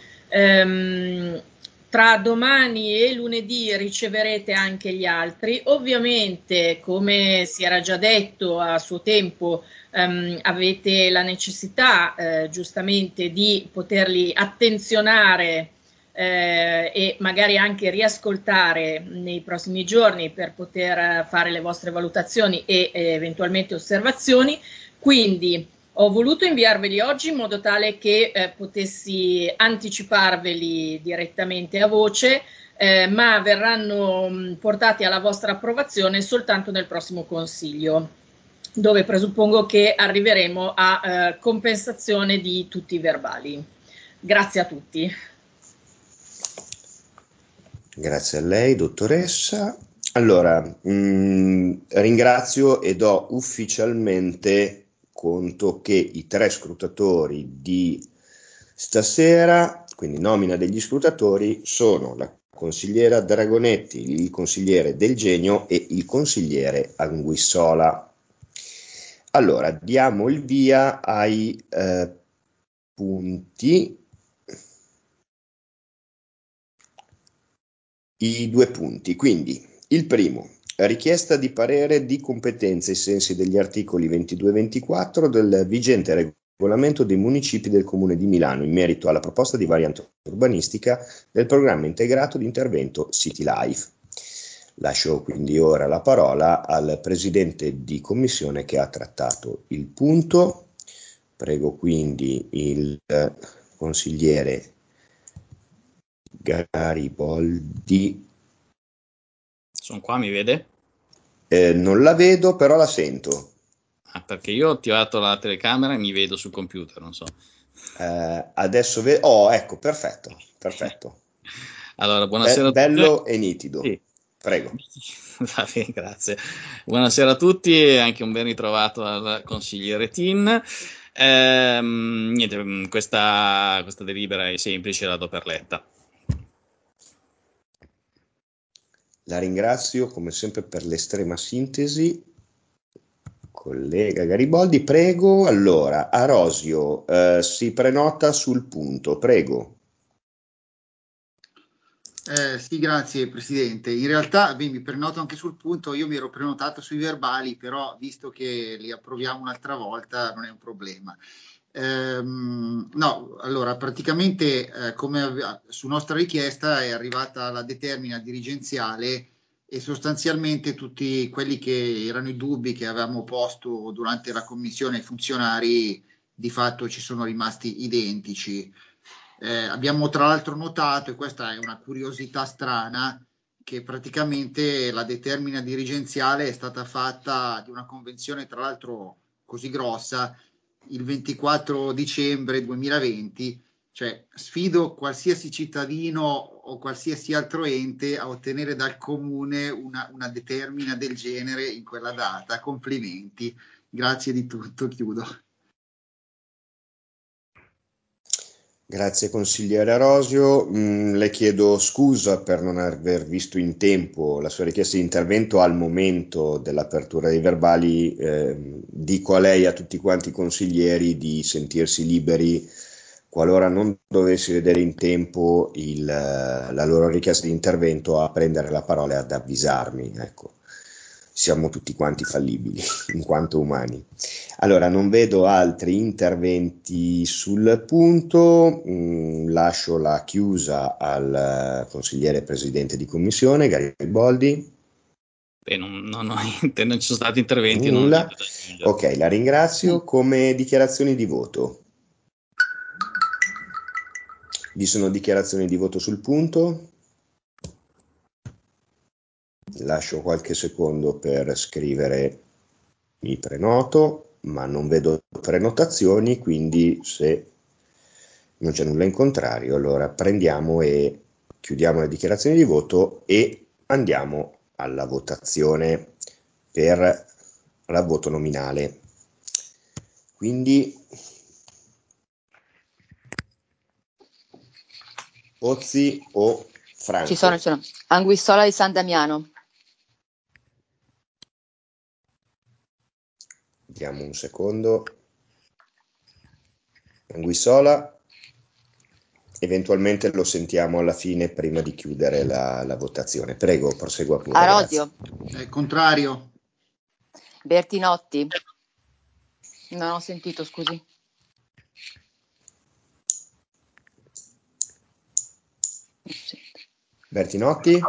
S2: Tra domani e lunedì riceverete anche gli altri. Ovviamente, come si era già detto a suo tempo, avete la necessità giustamente di poterli attenzionare e magari anche riascoltare nei prossimi giorni per poter fare le vostre valutazioni e eventualmente osservazioni. Quindi ho voluto inviarveli oggi in modo tale che potessi anticiparveli direttamente a voce, ma verranno portati alla vostra approvazione soltanto nel prossimo Consiglio, dove presuppongo che arriveremo a compensazione di tutti i verbali. Grazie a tutti.
S1: Grazie a lei, dottoressa. Allora, ringrazio e do ufficialmente conto che i 3 scrutatori di stasera, quindi nomina degli scrutatori, sono la consigliera Dragonetti, il consigliere Del Genio e il consigliere Anguissola. Allora, diamo il via ai punti. I 2 punti, quindi il primo, richiesta di parere di competenza ai sensi degli articoli 22 e 24 del vigente regolamento dei municipi del Comune di Milano in merito alla proposta di variante urbanistica del programma integrato di intervento City Life. Lascio quindi ora la parola al Presidente di Commissione che ha trattato il punto. Prego quindi il consigliere Gariboldi.
S17: Sono qua, mi vede?
S1: Non la vedo, però la sento.
S17: Perché io ho attivato la telecamera e mi vedo sul computer, non so.
S1: Adesso vedo. Oh, ecco, perfetto.
S17: Allora, buonasera a tutti.
S1: Bello e nitido. Sì. Prego.
S17: Va bene, grazie. Buonasera a tutti e anche un ben ritrovato al consigliere Tin. Niente, questa delibera è semplice, la do per letta.
S1: La ringrazio come sempre per l'estrema sintesi. Collega Gariboldi, prego. Allora, Arosio si prenota sul punto, prego.
S18: Sì, grazie Presidente. In realtà mi prenoto anche sul punto, io mi ero prenotato sui verbali, però visto che li approviamo un'altra volta non è un problema. No, allora praticamente su nostra richiesta è arrivata la determina dirigenziale e sostanzialmente tutti quelli che erano i dubbi che avevamo posto durante la commissione ai funzionari di fatto ci sono rimasti identici. Abbiamo tra l'altro notato, e questa è una curiosità strana, che praticamente la determina dirigenziale è stata fatta di una convenzione tra l'altro così grossa il 24 dicembre 2020, cioè sfido qualsiasi cittadino o qualsiasi altro ente a ottenere dal comune una determina del genere in quella data. Complimenti, grazie di tutto, chiudo.
S1: Grazie consigliere Arosio, le chiedo scusa per non aver visto in tempo la sua richiesta di intervento al momento dell'apertura dei verbali. Dico a lei e a tutti quanti i consiglieri di sentirsi liberi, qualora non dovessi vedere in tempo la loro richiesta di intervento, a prendere la parola e ad avvisarmi, ecco. Siamo tutti quanti fallibili in quanto umani. Allora, non vedo altri interventi sul punto, lascio la chiusa al consigliere presidente di commissione, Gariboldi.
S17: Non ci sono stati interventi.
S1: Nulla. Ok, la ringrazio. Come dichiarazioni di voto? Vi sono dichiarazioni di voto sul punto? Lascio qualche secondo per scrivere mi prenoto, ma non vedo prenotazioni, quindi se non c'è nulla in contrario, allora prendiamo e chiudiamo le dichiarazioni di voto e andiamo alla votazione per la voto nominale. Quindi Pozzi o Franco?
S6: Ci sono. Anguissola di San Damiano.
S1: Diamo un secondo. Anguissola, eventualmente lo sentiamo alla fine prima di chiudere la votazione. Prego, prosegua pure.
S6: Arosio.
S18: Contrario.
S6: Bertinotti. Non ho sentito, scusi.
S1: Bertinotti?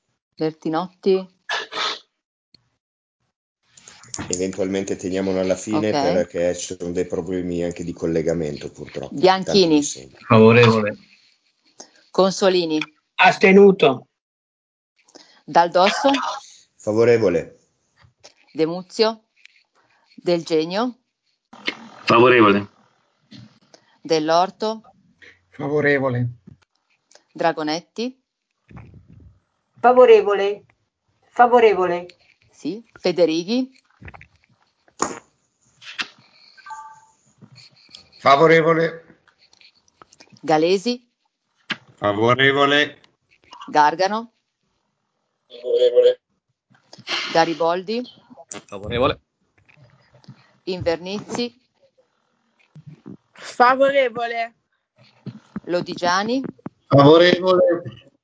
S1: Eventualmente teniamolo alla fine, okay, perché ci sono dei problemi anche di collegamento purtroppo.
S6: Bianchini.
S14: Favorevole.
S6: Consolini.
S8: Astenuto.
S6: Dal Dosso.
S1: Favorevole.
S6: De Muzio. Del Genio.
S13: Favorevole.
S6: Dell'Orto.
S8: Favorevole.
S6: Dragonetti.
S10: Favorevole.
S6: Sì. Federighi.
S8: Favorevole.
S6: Galesi.
S12: Favorevole.
S6: Gargano.
S8: Favorevole.
S6: Gariboldi.
S17: Favorevole.
S6: Invernizzi.
S10: Favorevole.
S6: Lodigiani.
S8: Favorevole.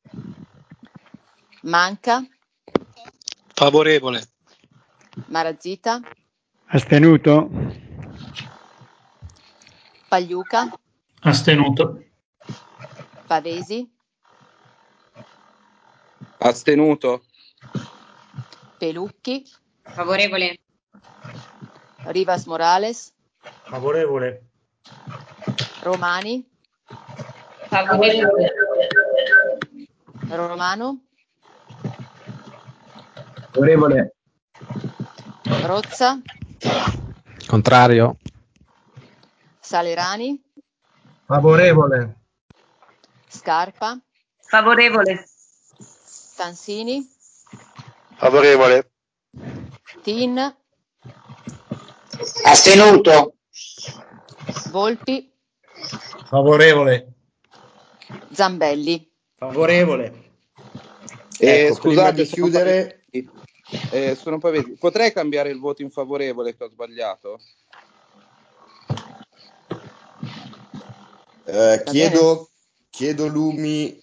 S6: Manca.
S9: Favorevole.
S6: Marazzita.
S11: Astenuto.
S6: Pagliuca.
S14: Astenuto.
S6: Pavesi.
S19: Astenuto.
S6: Lucchi,
S5: Favorevole.
S6: Rivas Morales,
S14: Favorevole.
S6: Romani,
S5: Favorevole.
S6: Romano,
S16: Favorevole.
S6: Rozza,
S19: Contrario.
S6: Salerani,
S7: Favorevole.
S6: Scarpa,
S5: Favorevole.
S6: Tansini,
S8: Favorevole.
S6: Tin,
S8: Astenuto.
S6: Volpi,
S14: Favorevole.
S6: Zambelli.
S14: Favorevole.
S1: Ecco, prima
S20: Scusate,
S1: di chiudere,
S20: sono Pavesi. Potrei cambiare il voto in favorevole che ho sbagliato?
S1: chiedo Lumi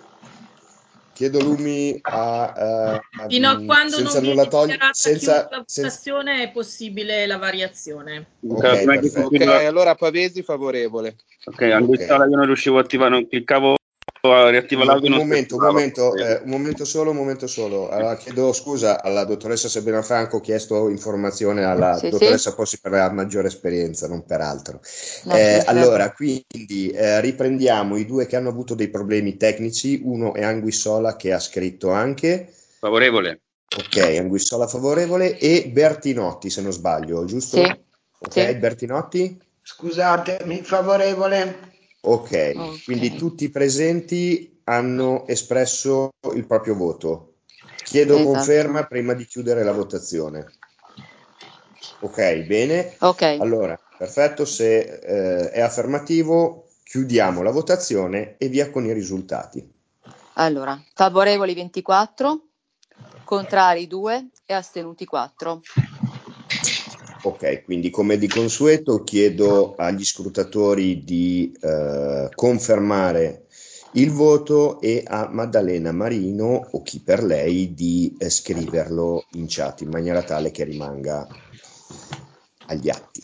S2: Fino a quando
S1: senza
S2: non viene
S1: nulla togliere,
S2: dichiarata chiusa la votazione è possibile la variazione.
S1: Ok, perfetto.
S20: Ok, allora Pavesi favorevole.
S13: Ok, Anguissola io non riuscivo a attivare, non cliccavo a riattivare l'audio.
S1: Un momento solo. Allora, chiedo scusa alla dottoressa Sabrina Franco, ho chiesto informazione alla dottoressa Possi per la maggiore esperienza, non per altro. Allora, quindi riprendiamo i due che hanno avuto dei problemi tecnici. Uno è Anguissola, che ha scritto anche
S13: Favorevole.
S1: Ok, Anguissola favorevole, e Bertinotti, se non sbaglio, giusto?
S6: Sì.
S1: Ok, Bertinotti?
S8: Scusatemi, favorevole.
S1: Ok, quindi tutti i presenti hanno espresso il proprio voto. Chiedo conferma prima di chiudere la votazione. Ok, bene. Allora, perfetto, se è affermativo, chiudiamo la votazione e via con i risultati.
S6: Allora, favorevoli 24, contrari 2 e astenuti 4.
S1: Ok, quindi come di consueto chiedo agli scrutatori di confermare il voto e a Maddalena Marino o chi per lei di scriverlo in chat in maniera tale che rimanga agli atti.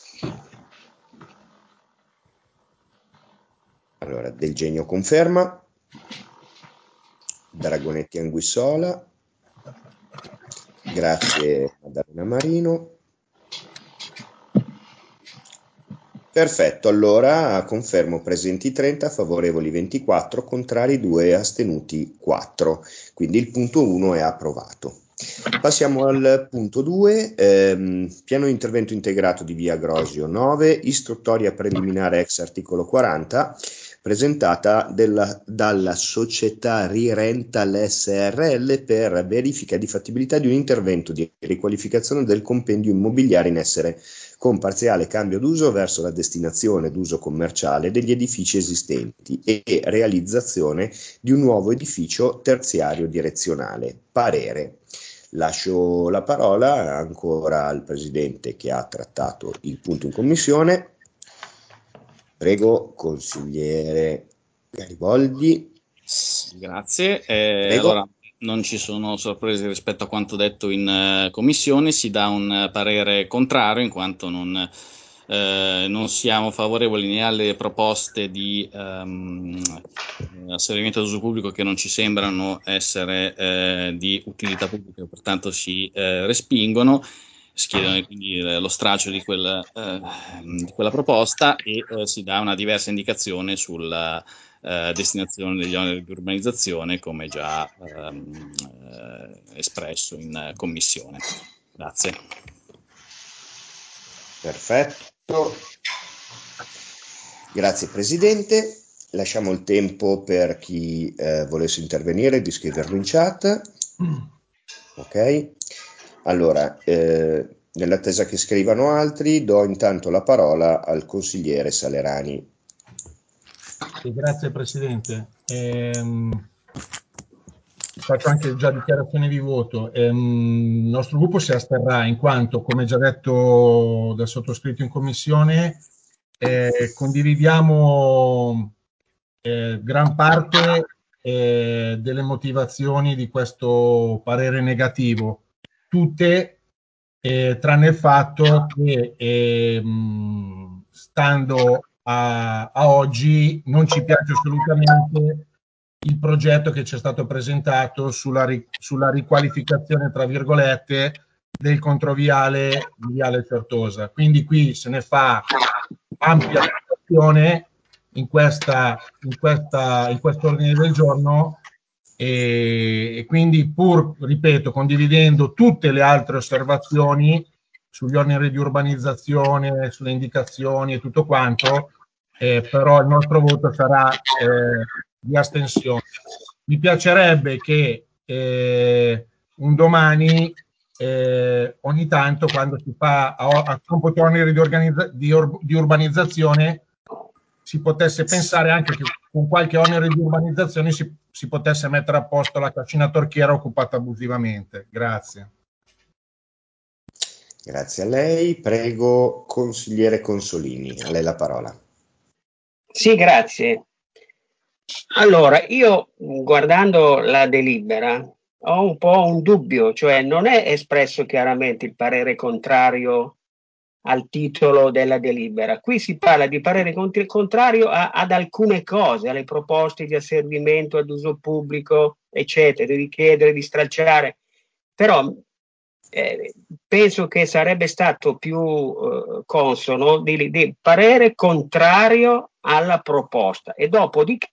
S1: Allora, Del Genio conferma, Dragonetti Anguissola, grazie Maddalena Marino. Perfetto, allora confermo presenti 30, favorevoli 24, contrari 2 e astenuti 4. Quindi il punto 1 è approvato. Passiamo al punto 2, piano di intervento integrato di via Grosio 9, istruttoria preliminare ex articolo 40, presentata dalla società Rirental SRL per verifica di fattibilità di un intervento di riqualificazione del compendio immobiliare in essere con parziale cambio d'uso verso la destinazione d'uso commerciale degli edifici esistenti e realizzazione di un nuovo edificio terziario direzionale. Parere. Lascio la parola ancora al Presidente che ha trattato il punto in Commissione. Prego, consigliere Gariboldi.
S17: Grazie.
S1: Prego.
S17: Allora, non ci sono sorprese rispetto a quanto detto in Commissione, si dà un parere contrario in quanto non siamo favorevoli né alle proposte di asserimento d'uso pubblico che non ci sembrano essere di utilità pubblica, pertanto si respingono. Si chiede quindi lo stralcio di quella proposta e si dà una diversa indicazione sulla destinazione degli oneri di urbanizzazione, come già espresso in Commissione. Grazie.
S1: Perfetto. Grazie Presidente. Lasciamo il tempo per chi volesse intervenire di scriverlo in chat. Ok. Allora, nell'attesa che scrivano altri, do intanto la parola al consigliere Salerani.
S7: Grazie Presidente. Faccio anche già dichiarazione di voto. Il nostro gruppo si asterrà in quanto, come già detto dal sottoscritto in Commissione, condividiamo gran parte delle motivazioni di questo parere negativo, tutte tranne il fatto che stando a oggi non ci piace assolutamente il progetto che ci è stato presentato sulla riqualificazione, tra virgolette, del controviale di Viale Certosa. Quindi qui se ne fa ampia discussione in quest'ordine del giorno e quindi, pur, ripeto, condividendo tutte le altre osservazioni sugli oneri di urbanizzazione, sulle indicazioni e tutto quanto, però il nostro voto sarà di astensione. Mi piacerebbe che un domani, ogni tanto, quando si fa a computo oneri di urbanizzazione, si potesse pensare anche che con qualche onere di urbanizzazione si potesse mettere a posto la cascina torchiera occupata abusivamente. Grazie.
S1: Grazie a lei. Prego, consigliere Consolini, a lei la parola.
S21: Sì, grazie. Allora, io guardando la delibera ho un po' un dubbio, cioè non è espresso chiaramente il parere contrario al titolo della delibera. Qui si parla di parere contrario ad alcune cose, alle proposte di asservimento ad uso pubblico, eccetera, di chiedere, di stralciare, però penso che sarebbe stato più consono di parere contrario alla proposta e dopodiché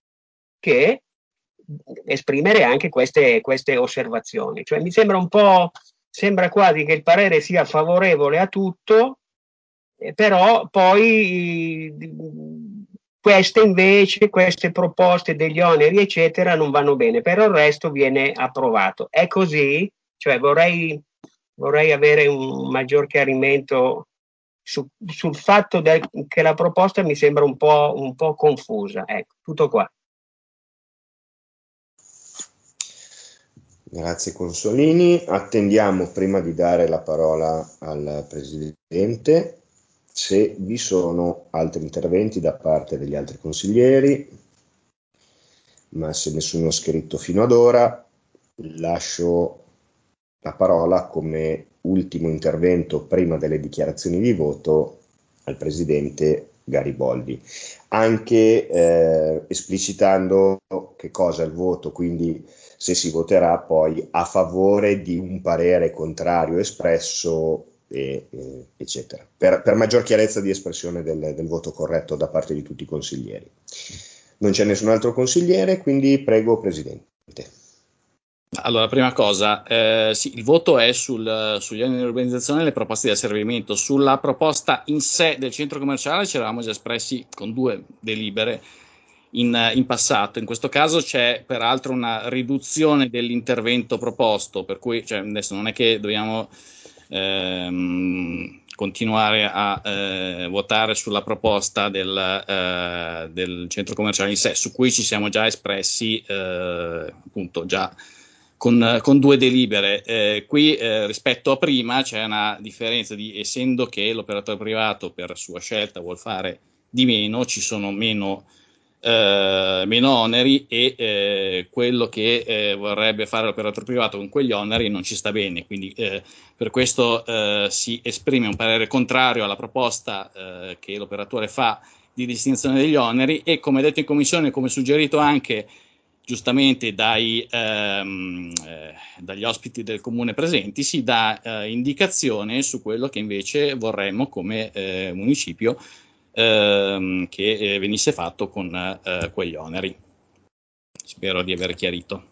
S21: esprimere anche queste osservazioni. Cioè mi sembra sembra quasi che il parere sia favorevole a tutto, però poi queste proposte degli oneri eccetera non vanno bene, però il resto viene approvato. È così? Cioè vorrei avere un maggior chiarimento sul fatto che la proposta mi sembra un po' confusa. Ecco, tutto qua.
S1: Grazie Consolini. Attendiamo, prima di dare la parola al Presidente, se vi sono altri interventi da parte degli altri consiglieri, ma se nessuno ha scritto fino ad ora, lascio la parola come ultimo intervento prima delle dichiarazioni di voto al Presidente Gariboldi, anche esplicitando che cosa è il voto, quindi se si voterà poi a favore di un parere contrario espresso, eccetera, per maggior chiarezza di espressione del voto corretto da parte di tutti i consiglieri. Non c'è nessun altro consigliere, quindi prego Presidente.
S17: Allora, prima cosa, sì, il voto è sugli oneri di urbanizzazione e le proposte di asservimento. Sulla proposta in sé del centro commerciale ci eravamo già espressi con 2 delibere in passato. In questo caso c'è peraltro una riduzione dell'intervento proposto, per cui adesso non è che dobbiamo continuare a votare sulla proposta del centro commerciale in sé, su cui ci siamo già espressi appunto già con 2 delibere. Qui rispetto a prima c'è una differenza essendo che l'operatore privato per sua scelta vuol fare di meno, ci sono meno oneri e quello che vorrebbe fare l'operatore privato con quegli oneri non ci sta bene, quindi per questo si esprime un parere contrario alla proposta che l'operatore fa di distinzione degli oneri e, come detto in commissione, come suggerito anche giustamente dagli ospiti del comune presenti, si dà indicazione su quello che invece vorremmo come municipio che venisse fatto con quegli oneri. Spero di aver chiarito.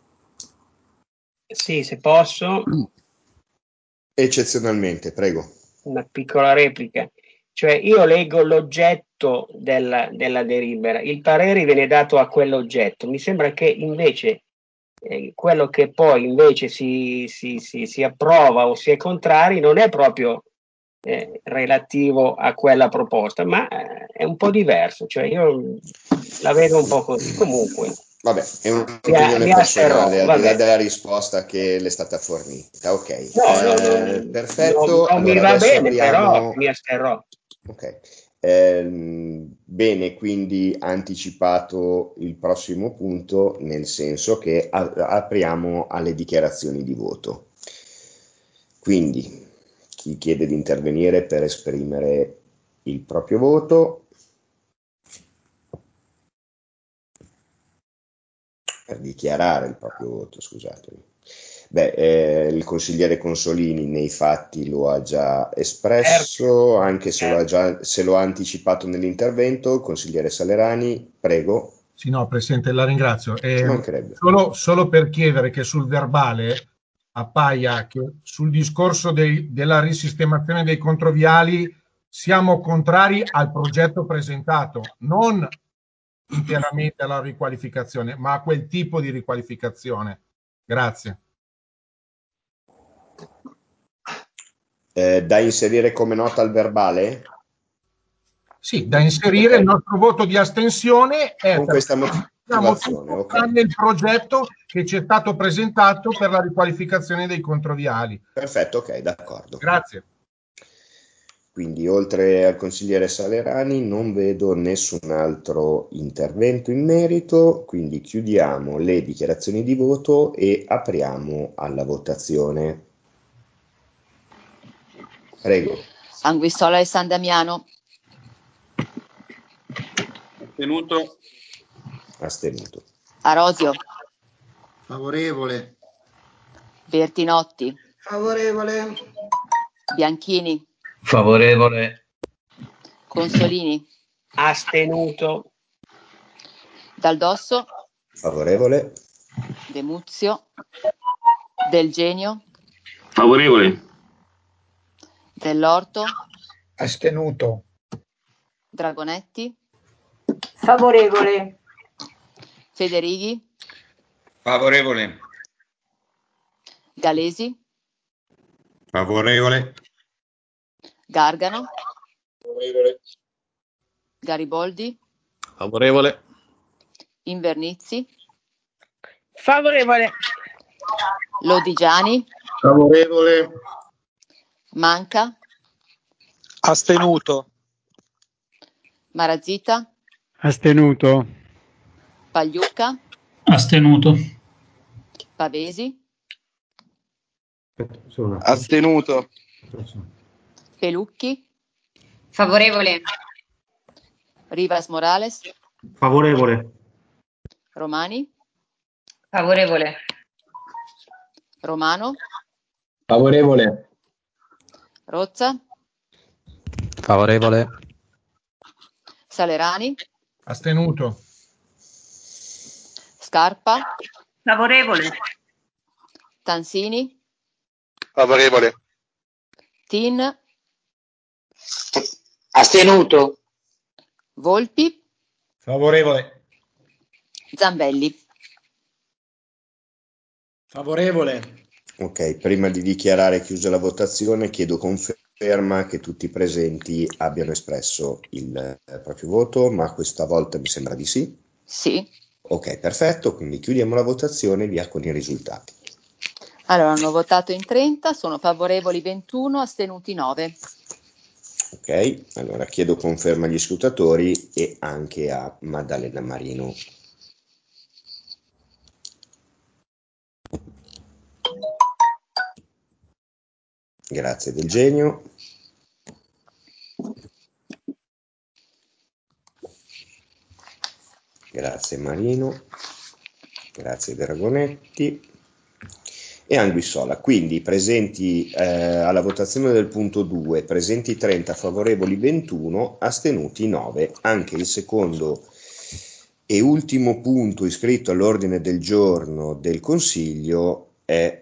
S21: Sì, se posso.
S1: Eccezionalmente, prego.
S21: Una piccola replica. Cioè io leggo l'oggetto della delibera, il parere viene dato a quell'oggetto. Mi sembra che invece quello che poi invece si approva o si è contrari non è proprio relativo a quella proposta, ma è un po' diverso, cioè io la vedo un po' così. Comunque
S1: vabbè, è un'opinione personale, al di là della risposta che le è stata fornita. Ok,
S21: no,
S1: perfetto.
S21: Non mi va bene, però mi asterrò.
S1: Ok, bene, quindi anticipato il prossimo punto, nel senso che apriamo alle dichiarazioni di voto. Quindi chi chiede di intervenire per esprimere il proprio voto? per dichiarare il proprio voto, scusatemi. Il consigliere Consolini nei fatti lo ha già espresso, anche se lo ha anticipato nell'intervento. Il consigliere Salerani, prego.
S7: Sì, no, Presidente, la ringrazio.
S1: Ci mancherebbe.
S7: Solo per chiedere che sul verbale appaia che sul discorso della risistemazione dei controviali siamo contrari al progetto presentato, non interamente alla riqualificazione, ma a quel tipo di riqualificazione. Grazie.
S1: Da inserire come nota al verbale?
S7: Sì, da inserire. Il nostro voto di astensione è
S1: con questa motivazione,
S7: nel progetto che ci è stato presentato per la riqualificazione dei controviali.
S1: Perfetto, ok, d'accordo.
S7: Grazie.
S1: Quindi oltre al consigliere Salerani non vedo nessun altro intervento in merito, quindi chiudiamo le dichiarazioni di voto e apriamo alla votazione. Prego.
S6: Anguissola e San Damiano.
S1: Astenuto.
S6: Arosio.
S18: Favorevole.
S6: Bertinotti.
S8: Favorevole.
S6: Bianchini.
S14: Favorevole.
S6: Consolini.
S21: Astenuto.
S6: Dal Dosso.
S1: Favorevole.
S6: De Muzio. Del Genio.
S13: Favorevole.
S6: Dell'Orto.
S14: Astenuto.
S6: Dragonetti.
S10: Favorevole.
S6: Federighi.
S8: Favorevole.
S6: Galesi.
S12: Favorevole.
S6: Gargano.
S8: Favorevole.
S6: Gariboldi.
S17: Favorevole.
S6: Invernizzi.
S10: Favorevole.
S6: Lodigiani.
S8: Favorevole.
S6: Manca.
S9: Astenuto.
S6: Marazita.
S11: Astenuto.
S6: Pagliucca.
S3: Astenuto.
S6: Pavesi.
S20: Astenuto.
S6: Pelucchi.
S5: Favorevole.
S6: Rivas Morales.
S14: Favorevole.
S6: Romani.
S5: Favorevole.
S6: Romano.
S16: Favorevole.
S6: Rozza.
S19: Favorevole.
S6: Salerani.
S7: Astenuto.
S6: Scarpa.
S10: Favorevole.
S6: Tansini.
S8: Favorevole.
S6: Tin.
S14: Astenuto.
S6: Volpi.
S14: Favorevole.
S6: Zambelli.
S14: Favorevole.
S1: Ok, prima di dichiarare chiusa la votazione, chiedo conferma che tutti i presenti abbiano espresso il proprio voto, ma questa volta mi sembra di sì.
S6: Sì.
S1: Ok, perfetto, quindi chiudiamo la votazione, via con i risultati.
S6: Allora, hanno votato in 30, sono favorevoli 21, astenuti 9.
S1: Ok, allora chiedo conferma agli scrutatori e anche a Maddalena Marino. Grazie Del Genio. Grazie Marino. Grazie Dragonetti. E Anguissola. Quindi presenti alla votazione del punto 2, presenti 30, favorevoli 21, astenuti 9. Anche il secondo e ultimo punto iscritto all'ordine del giorno del Consiglio è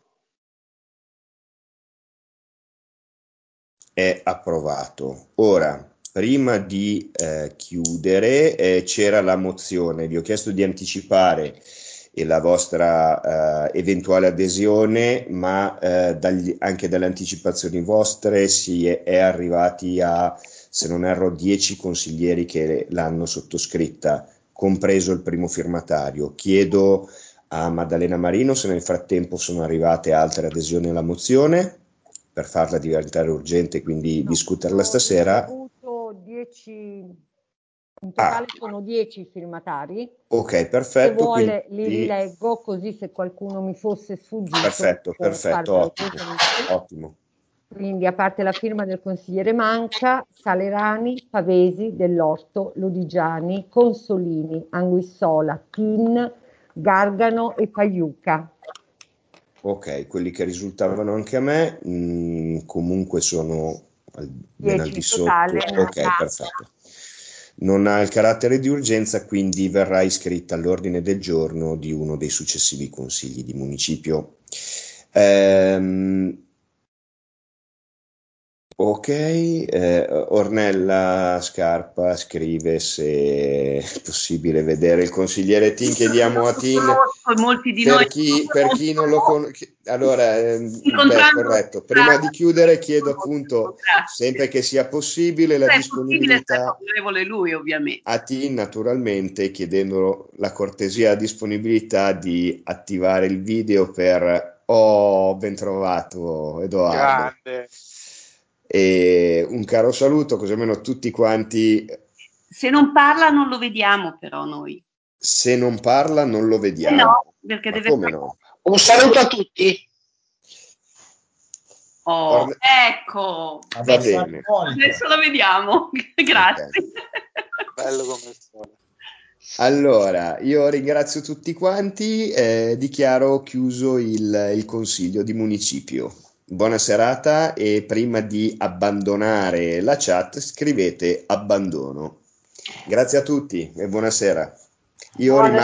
S1: approvato. Ora, prima di chiudere, c'era la mozione, vi ho chiesto di anticipare la vostra eventuale adesione, ma anche dalle anticipazioni vostre è arrivati a, se non erro, 10 consiglieri che l'hanno sottoscritta, compreso il primo firmatario. Chiedo a Maddalena Marino se nel frattempo sono arrivate altre adesioni alla mozione, per farla diventare urgente, quindi discuterla stasera.
S15: Ho avuto 10, in totale sono 10 firmatari.
S1: Ok, perfetto.
S15: Se vuole
S1: quindi
S15: li rileggo, così se qualcuno mi fosse sfuggito.
S1: Perfetto, ottimo.
S15: Quindi a parte la firma del consigliere Manca, Salerani, Pavesi, Dell'Orto, Lodigiani, Consolini, Anguissola, Tin, Gargano e Pagliuca.
S1: Ok, quelli che risultavano anche a me, comunque sono ben al di sotto.
S15: Totale,
S1: Ok, perfetto. Non ha il carattere di urgenza, quindi verrà iscritta all'ordine del giorno di uno dei successivi consigli di municipio. Ok, Ornella Scarpa scrive se è possibile vedere il consigliere Tin. Chiediamo a Tin,
S3: molti di
S1: per
S3: noi
S1: chi non lo conosce. Allora, corretto. Prima di chiudere chiedo appunto, sempre che sia possibile, la disponibilità
S3: favorevole lui, ovviamente.
S1: a Tin, naturalmente, chiedendo la cortesia e la disponibilità di attivare il video per... Oh, ben trovato Edoardo.
S3: Grande.
S1: E un caro saluto, così almeno tutti quanti.
S3: Se non parla non lo vediamo però noi.
S1: Se non parla non lo vediamo.
S3: No, perché deve
S1: come no?
S14: Un saluto a tutti.
S3: Ecco.
S1: Va bene.
S3: Adesso lo vediamo. Grazie.
S1: Okay.
S20: Bello come il sole.
S1: Allora, io ringrazio tutti quanti, dichiaro chiuso il consiglio di municipio. Buona serata e prima di abbandonare la chat scrivete abbandono. Grazie a tutti e buonasera. Io